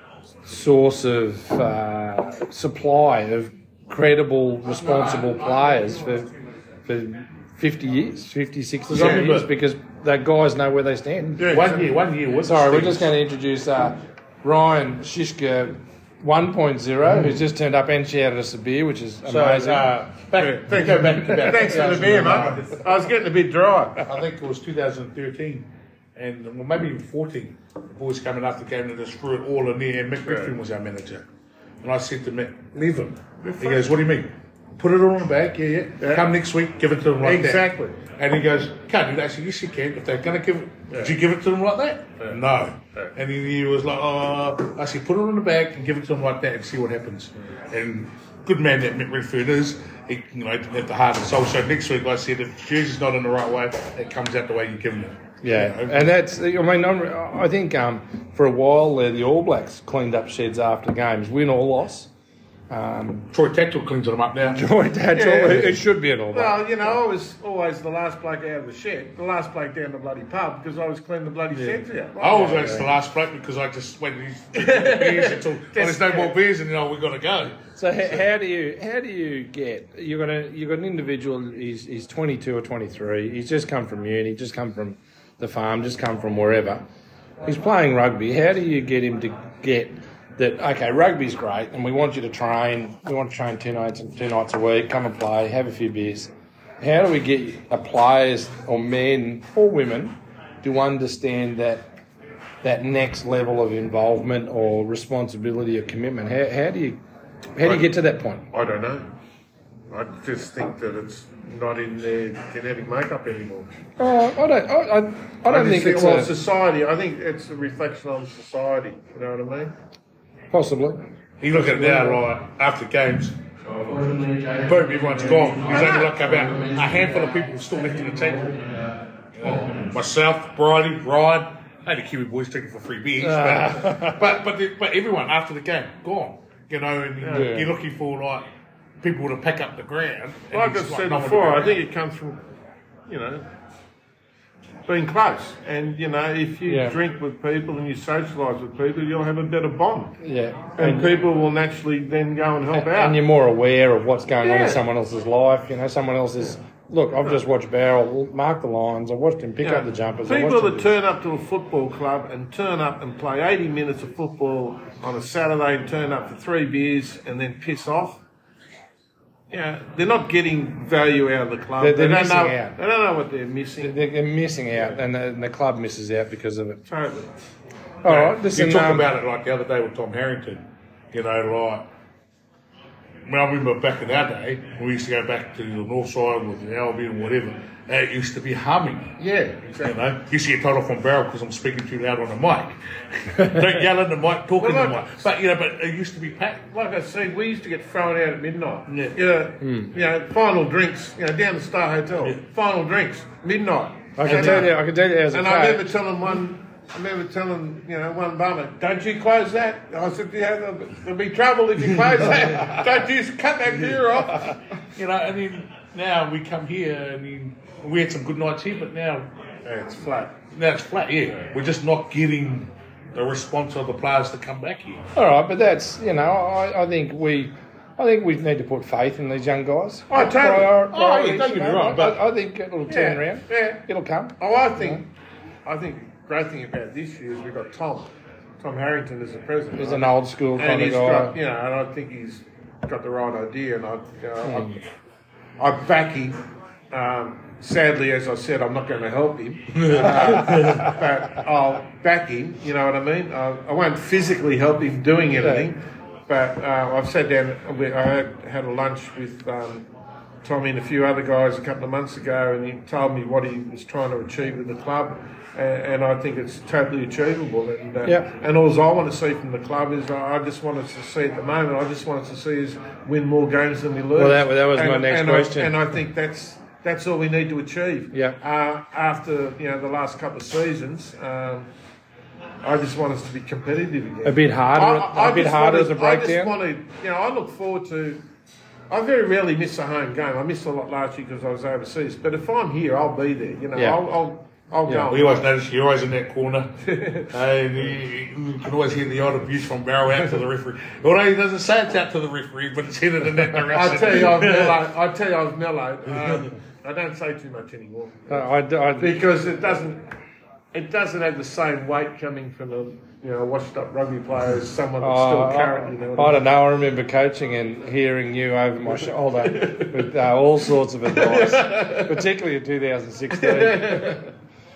source of uh, supply of credible, responsible players for for fifty years, fifty, sixty Yeah, years, but- because the guys know where they stand. Yeah. One year, one year. What's Sorry, the we're just going to introduce uh, Ryan Shishka one point oh, who's just turned up and shouted us a beer, which is So, amazing. uh, back, Yeah. thank go back to about Thanks for the beer, mate. I was getting a bit dry. I think it was two thousand thirteen, and well, maybe even fourteen. The boys coming after the game and just threw it all in there. And Mick Griffin was our manager, and I said to Mick, "Leave him." He goes, "What do you mean? Put it all on the bag, yeah, yeah. Yeah. Come next week, give it to them like Exactly. that." And he goes, "Can't do that." I said, "Yes, you can. If they're going to give it, did you give it to them like that?" No. Yeah. And then he was like, "Oh," I said, "Put it on the bag and give it to them like that and see what happens." And good man that Mick Redfern is, he, you know, have the heart and soul. So next week, like I said, if the jersey's not in the right way, it comes out the way you're giving it. Yeah, You know? and that's, I mean, I'm- I think um, for a while there, the All Blacks cleaned up sheds after games, win or loss. Um, Troy Tatchell cleans them up now. Troy Tatchell, Yeah. it, it should be an All Black. Well, you know, I was always the last bloke out of the shed, the last bloke down the bloody pub, because I was cleaning the bloody sheds out. I was always the last bloke because I just went these beers until oh, there's no more beers and you know we've got to go. So how, how do you how do you get you've got a you've got an individual, he's he's twenty-two or twenty-three, he's just come from uni, just come from the farm, just come from wherever. He's playing rugby. How do you get him to get that, okay, rugby's great and we want you to train, we want to train two nights two nights a week, come and play, have a few beers. How do we get a players or men or women to understand that that next level of involvement or responsibility or commitment? How, how do you how do you get to that point? I don't know. I just think that it's not in their genetic makeup anymore. Oh, I don't. I, I, I don't I think just it's well, a, society. I think it's a reflection on society. You know what I mean? possibly. You look at it now, like after games, boom, everyone's gone. There's only like about a handful of people still left in the table. Myself, Bridie, Ryan, hey, the Kiwi boys drinking for free beers, but but but, the, but everyone after the game gone. You know, and Yeah. you're looking for like people to pack up the ground. and Like I it's said no one to before, go I think around. it comes from, you know, being close. And, you know, if you Yeah. drink with people and you socialise with people, you'll have a better bond. Yeah, And and, people will naturally then go and help out. and you're more aware of what's going on in Yeah. someone else's life. You know, someone else's. Look, I've just watched Barrel mark the lines. I watched him pick You know, up the jumpers. I people watched him that do- turn up to a football club and turn up and play eighty minutes of football on a Saturday and turn up for three beers and then piss off, yeah, they're not getting value out of the club. They're- they're they don't missing know. out. They don't know what they're missing. They're, they're missing out, and the, and the club misses out because of it. Totally. All right, listen. You talk um, about it like the other day with Tom Harrington. You know, like, I mean, I remember back in our day, we used to go back to the north side with the Albion or whatever, and it used to be humming. Yeah, You exactly. know, used to get told off on Barrel because I'm speaking too loud on the mic. Don't yell in the mic, talk in Well, the like- mic. But, you know, but it used to be packed. Like I said, we used to get thrown out at midnight. Yeah. You know, you know, final drinks. You know, down the Star Hotel. Yeah. Final drinks, midnight. I can And, tell uh, you, I can tell you as a And I remember coach. telling one, I remember telling, you know, one bummer, don't you close that. I said, yeah, there'll be, there'll be trouble if you close that. Don't you cut that gear off. You know, and then now we come here and then we had some good nights here, but now Yeah, it's flat. now it's flat, yeah. We're just not getting the response of the players to come back here. All right, but that's, you know, I, I think we. I think we need to put faith in these young guys. Oh, totally. Prior- Oh, yeah, priorities, don't get you me know, wrong, I- but- I, I think it'll turn Yeah, around. yeah. It'll come. Oh, I think, I think the great thing about this year is we've got Tom. Tom Harrington as the president. He's an old school and kind of he's guy. got, you know, and I think he's got the right idea, and I, you know, I, I back him. Um, sadly, as I said, I'm not going to help him, uh, but I'll back him. You know what I mean? I, I won't physically help him doing anything, but uh, I've sat down. we- I had, had a lunch with um, Tommy and a few other guys a couple of months ago, and he told me what he was trying to achieve with the club. And, and I think it's totally achievable. And uh, Yeah. and all I want to see from the club is I I just want us to see at the moment. I just want us to see us win more games than we lose. Well, that- that was my And- next and I- question. and I think that's that's all we need to achieve. Yeah. Uh, after you know the last couple of seasons, um, I just want us to be competitive again. A bit harder- a bit just harder wanted- as a breakdown? I just wanted, you know, I look forward to I very rarely miss a home game. I missed a lot last year because I was overseas. But if I'm here, I'll be there. You know, Yeah. I'll, I'll, I'll Yeah. go. We always notice you're always in that corner. And you, you can always hear the odd abuse from Barrow out to the referee. Although he doesn't say it's out to the referee, but it's headed in that direction. I tell you, I was mellow. I tell you, I was mellow. Um, I don't say too much anymore Uh, I, I, because it doesn't. It doesn't have the same weight coming from a you know washed-up rugby player as someone that's still Oh, current. You know what I don't know. I remember coaching and hearing you over my shoulder with uh, all sorts of advice, particularly in two thousand sixteen.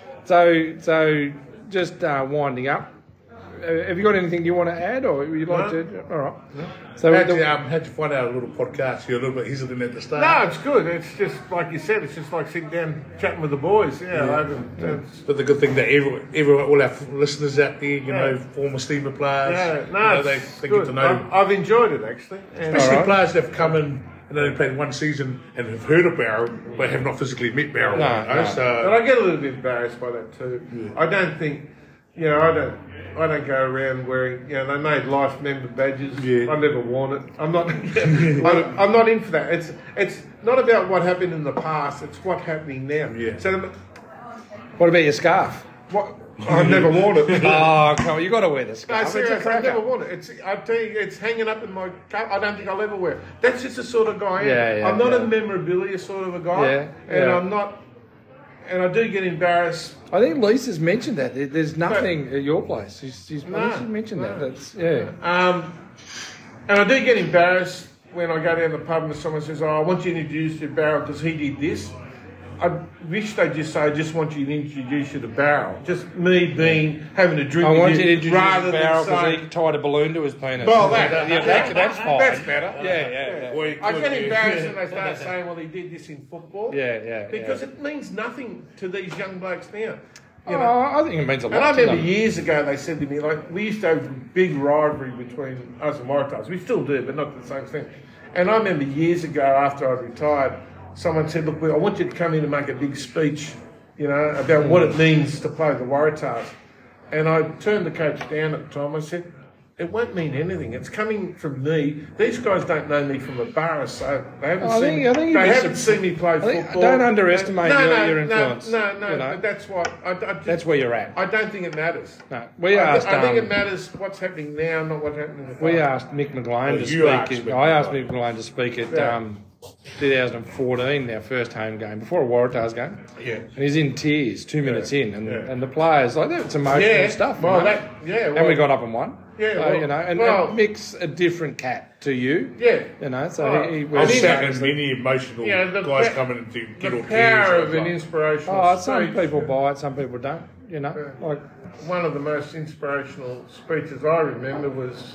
So, so just uh, winding up. Uh, have you got anything you want to add, or you'd like No. to? All right. So, How'd the- you, um, how'd you find out a little podcast? You're a little bit hesitant at the start. No, it's good. It's just like you said. It's just like sitting down chatting with the boys. Yeah, Yeah. over, it's- But the good thing that every, every all our listeners out there, you know, Yeah. former steamer players, yeah, you no, know, they, it's they good. get to know. I've, I've enjoyed it actually. And Especially Alright. players that have come in and only played one season and have heard of Barrow, but have not physically met Barrow. No, you know, no. So, But I get a little bit embarrassed by that too. I don't think, you know, I don't, I don't go around wearing, you know, they made life member badges. Yeah. I never worn it. I'm not, I'm, I'm not in for that. It's, it's not about what happened in the past. It's what's happening now. Yeah. So, the- what about your scarf? what? I've never worn it. Oh, come on! You got to wear the No, scarf. It's a seriously, I've cracker. never worn it. It's, I tell you, it's hanging up in my car. I don't think I'll ever wear it. That's just the sort of guy I am. Yeah, yeah, I'm not yeah. a memorabilia sort of a guy. Yeah, and yeah. I'm not, and I do get embarrassed. I think Lisa's mentioned that. There- There's nothing at your place. She's, she's, No, she's mentioned that. no. That's yeah. Um, and I do get embarrassed when I go down the pub and someone says, "Oh, I want you to introduce you to Barrow because he did this." I wish they'd just say, "I just want you to introduce you to Barrow." Just me being having a drink I with want you to you, introduce rather Barrow than because say, he tied a balloon to his penis. Well, that- yeah, that, that's fine. That's better. Yeah, yeah, yeah. Well, you I could, get yeah. embarrassed when they start saying, "Well, he did this in football." Yeah, yeah, Because yeah. it means nothing to these young blokes now. You Oh, know? I think it means a lot And I to remember them. years ago they said to me, like, we used to have a big rivalry between us and Waratahs. We still do, but not the same thing. And I remember years ago after I retired, someone said, "Look, I want you to come in and make a big speech, you know, about what it means to play the Waratahs." And I turned the coach down at the time. I said, "It won't mean anything. It's coming from me. These guys don't know me from a bar, so they haven't I seen think- me. I think you'd they be haven't sur- seen me play I think- football." don't underestimate no, your- no, your no, influence, No, no, you know. but that's what I, I just, That's where you're at. I don't think it matters. No, we I, asked. I think um, it matters what's happening now, not what's happening in the past. We asked Mick McLean Well, to you asked speak. Mick At, I asked McLean. Mick McLean to speak at Yeah. um, twenty fourteen, our first home game, before a Waratahs game. Yeah. And he's in tears, two minutes in, and, Yeah. and the players, like, it's emotional Yeah, stuff. you well, know. that- yeah, and well- we got up and won. Yeah, So, well- you know, and, well- and Mick's a different cat to you. Yeah. You know, so Oh, he, he I was mean, Sat that- in many emotional Yeah, the guys pa- coming in to get The all power tears. of an inspirational Oh, some speech. people buy it, some people don't. You know, like One of the most inspirational speeches I remember was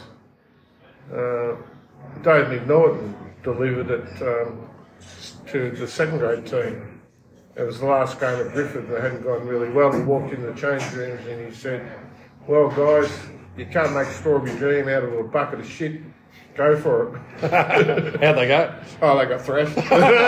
uh, Dave McNaughton delivered it um, to the second grade team. It was the last game at Griffith that hadn't gone really well. He walked in the change rooms and he said, "Well, guys, you can't make strawberry jam out of a bucket of shit. Go for it." how'd they go? Oh, they got thrashed.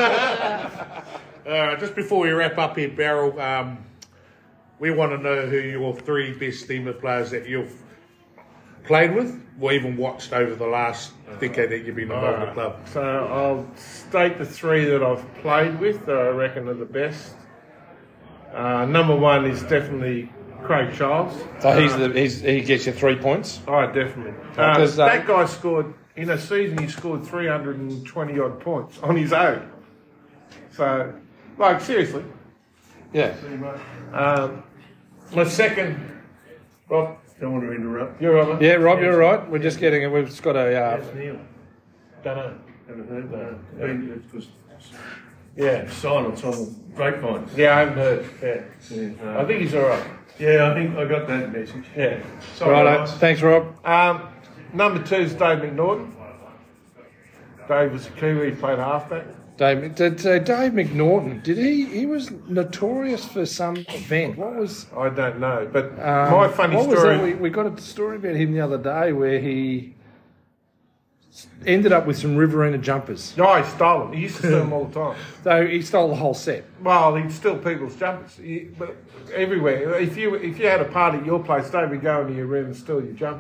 Uh, just before we wrap up here, Barrel, um, we want to know who your three best steamer players that you've played with or even watched over the last decade that you've been involved in the club. So I'll state the three that I've played with that I reckon are the best. Uh, number one is definitely Craig Childs. So he's the he's, he gets you three points. Oh, definitely. Oh, Uh, 'cause, uh, that guy scored, in a season, he scored three hundred twenty odd points on his own. So, like, seriously. Yeah. Um, my second, Rob, Don't want to interrupt. you're on it? Yeah, Rob, you're right. We're just getting it. We've just got a. Uh, Yes, Neil. Don't know. Haven't heard that. Been- It was Yeah. silence on the grapevine. Yeah, I haven't heard. Yeah. Yeah, I think he's all right. yeah, I think I got that message. Yeah. Sorry, righto. guys. Thanks, Rob. Um, number two is Dave McNaughton. Dave was a Kiwi, he played halfback. Dave, did, uh, Dave McNaughton, did he? He was notorious for some event. What was? I don't know, but Um, my funny what was story. that? We, we got a story about him the other day where he ended up with some Riverina jumpers. No, he stole them. He used to steal them all the time. So he stole the whole set. Well, he'd steal people's jumpers, He- but everywhere. If you if you had a party at your place, Dave would go into your room and steal your jumpers.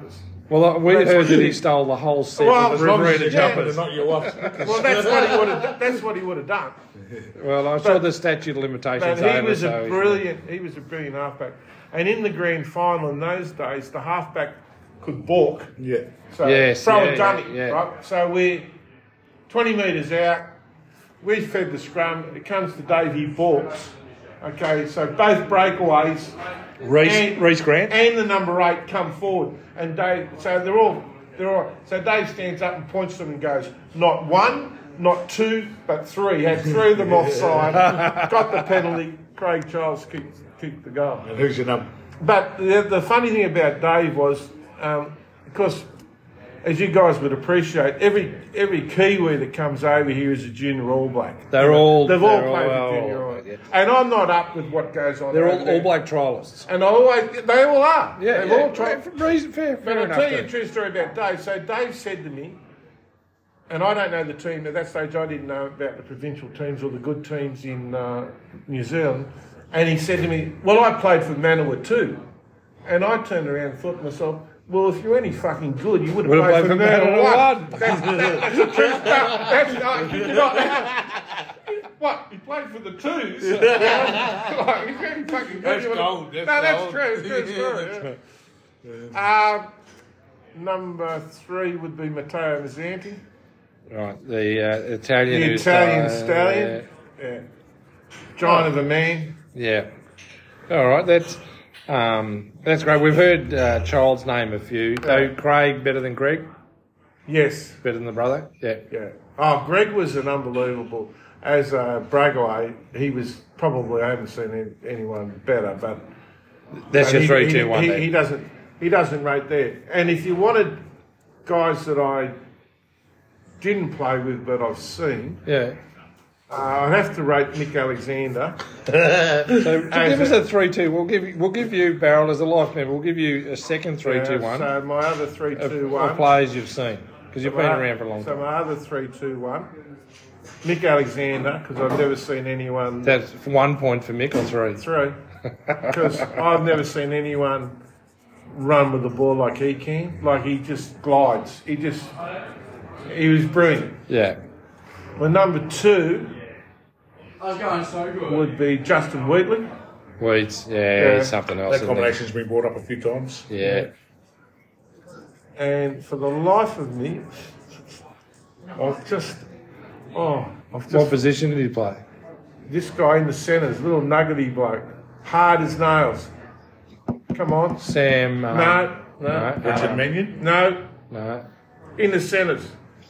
Well, uh, we That's heard what that he- he stole the whole set Well, with as long as Riverina you- jumpers. yeah. Not your wife. Well, that's what he would have. That's what he would have done. Well, I saw the statute of limitations But he over, was so a he's- brilliant. He was a brilliant halfback. And in the grand final in those days, the halfback could balk. Yeah. So Yes, throw yeah, a dummy, yeah, yeah. right? So we're twenty metres out. We fed the scrum. It comes to Dave. He balks. Okay, so both breakaways. Reece, and- Reece Grant. and the number eight come forward, and Dave. So they're all, they're all. So Dave stands up and points to them and goes, "Not one, not two, but three." Had three of them offside. Got the penalty. Craig Charles kicked, kicked the goal. And who's your number? But the, the funny thing about Dave was, um, because as you guys would appreciate, every every Kiwi that comes over here is a junior All Black. They're all- They've all they're played all- with junior all- All Black. yeah. And I'm not up with what goes on. They're over all there. All Black trialists. And I always, they all are. Yeah, They've yeah. all tried. Fair, reason- fair, But fair I'll enough. tell you a then. true story about Dave. So Dave said to me, and I don't know the team at that stage. I didn't know about the provincial teams or the good teams in uh, New Zealand. And he said to me, "Well, I played for Manawa too." And I turned around and thought to myself, "Well, if you're any fucking good, you would have Would have played, played for for Manawa Manawa one." one. That's, that, that's a true stuff. That's not, you're not, what? He played for the twos. Like, he's very fucking good. That's You would've- gold, that's no, that's gold. true. It's a true story. Yeah. Um, number three would be Matteo Mazzanti, Right, the uh, Italian. the who's, Italian uh, stallion. Yeah. Giant of a man. Yeah. yeah. All right, that's um, that's great. We've heard uh, Child's name a few. So Craig better than Greg, Yes. better than the brother. Yeah. Yeah. Oh, Greg was an unbelievable. As a breakaway, he was probably, I haven't seen any- anyone better, but That's but your he- three, he, two, one. He, then. he doesn't. He doesn't rate there. And if you wanted guys that I didn't play with, but I've seen, Yeah. uh, I'd have to rate Nick Alexander. So to As give us a- a three, two. We'll give you, we'll give you Barrel as a life member. We'll give you a second three, two, one. So my other three, Of, two, of one. players you've seen because you've been My- around for a long So time. my other three, two, one. Nick Alexander, because I've never seen anyone. That's one point for Mick or three. Three. Because I've never seen anyone run with the ball like he can. Like he just glides. He just, he was brilliant. Yeah. Well, number two I was going so good. would be Justin Wheatley. Weeds. Yeah, Yeah. he's something else. That isn't he? combination's been brought up a few times. Yeah. And for the life of me, I've just, oh, I've What just, position did he play? this guy in the centres, little nuggety bloke, hard as nails. Come on. Sam. Um, No, no, no, Richard um, Mannion. no, no. in the centres.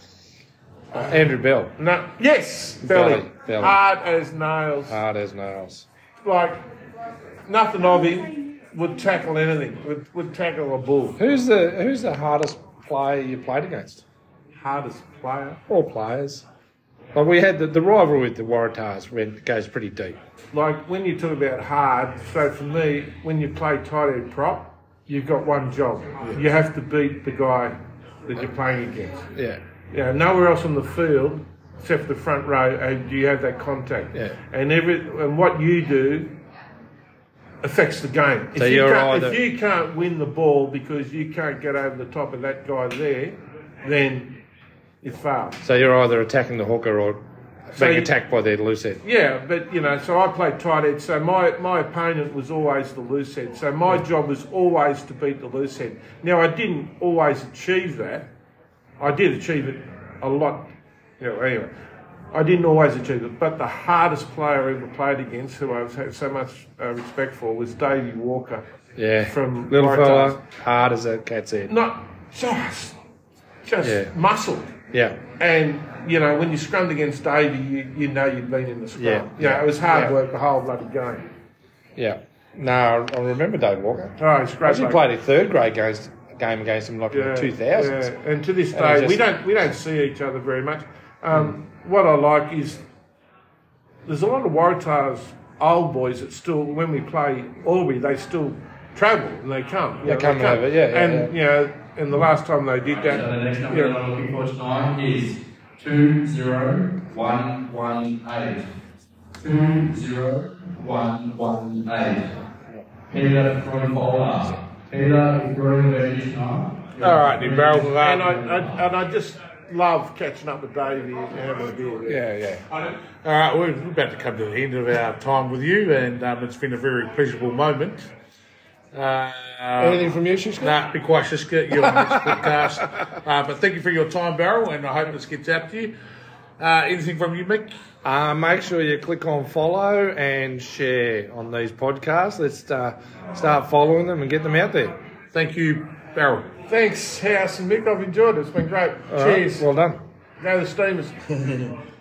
Andrew Bell. No, yes, belly. Belly, belly. Hard as nails. Hard as nails. Like, nothing of him would tackle anything, would, would tackle a bull. Who's the Who's the hardest player you played against? Hardest player. All players. Well, we had the, the rivalry with the Waratahs went goes pretty deep. Like, when you talk about hard, so for me, when you play tight end prop, you've got one job. You have to beat the guy that you're playing against. Yeah. You know, nowhere else on the field, except for the front row, uh, do you have that contact. Yeah. And every and what you do affects the game. So if, you you're can't, either- if you can't win the ball because you can't get over the top of that guy there, then it's foul. So you're either attacking the hooker or So being you- attacked by their loose head. Yeah, but you know, so I played tight end. So my, my opponent was always the loose head. So my job was always to beat the loose head. Now I didn't always achieve that. I did achieve it a lot. You know, anyway, I didn't always achieve it. But the hardest player I ever played against, who I had so much uh, respect for, was Davey Walker. Yeah. From Little Waratahs. fella, hard as a cat's head. Not just, just Yeah. muscle. Yeah. And, you know, when you scrummed against Davey, you, you know you'd been in the scrum. Yeah. You know, it was hard Yeah. work the whole bloody game. Yeah. No, I remember Dave Walker. Oh, it's I great. actually bloke. played a third grade against, game against him like in the two thousands. Yeah. And to this And it day, was we just- don't we don't see each other very much. Um, What I like is there's a lot of Waratahs old boys that still, when we play Albury, they still travel and they come. You They know, come over, yeah, yeah, And you know, and the last time they did that, So the next number you that know, I'm looking for tonight is two zero one one eight. Two zero one one eight. Peter from Fowler. Peter, if you're in the register, All right, then, Beryl. Um, And I, I and I just love catching up with Davey and having a beer. Yeah, yeah. All right, we're we're about to come to the end of our time with you, and um, it's been a very pleasurable moment. Uh, Anything from you, Shishka? Nah, be quiet, Shishka. You're on the next podcast. Uh, but thank you for your time, Beryl, and I hope this gets out to you. Uh, anything from you, Mick? Uh, make sure you click on follow and share on these podcasts. Let's uh, start following them and get them out there. Thank you, Beryl. Thanks, House and Mick. I've enjoyed it. It's been great. All right, Cheers. well done. Go the Steamers.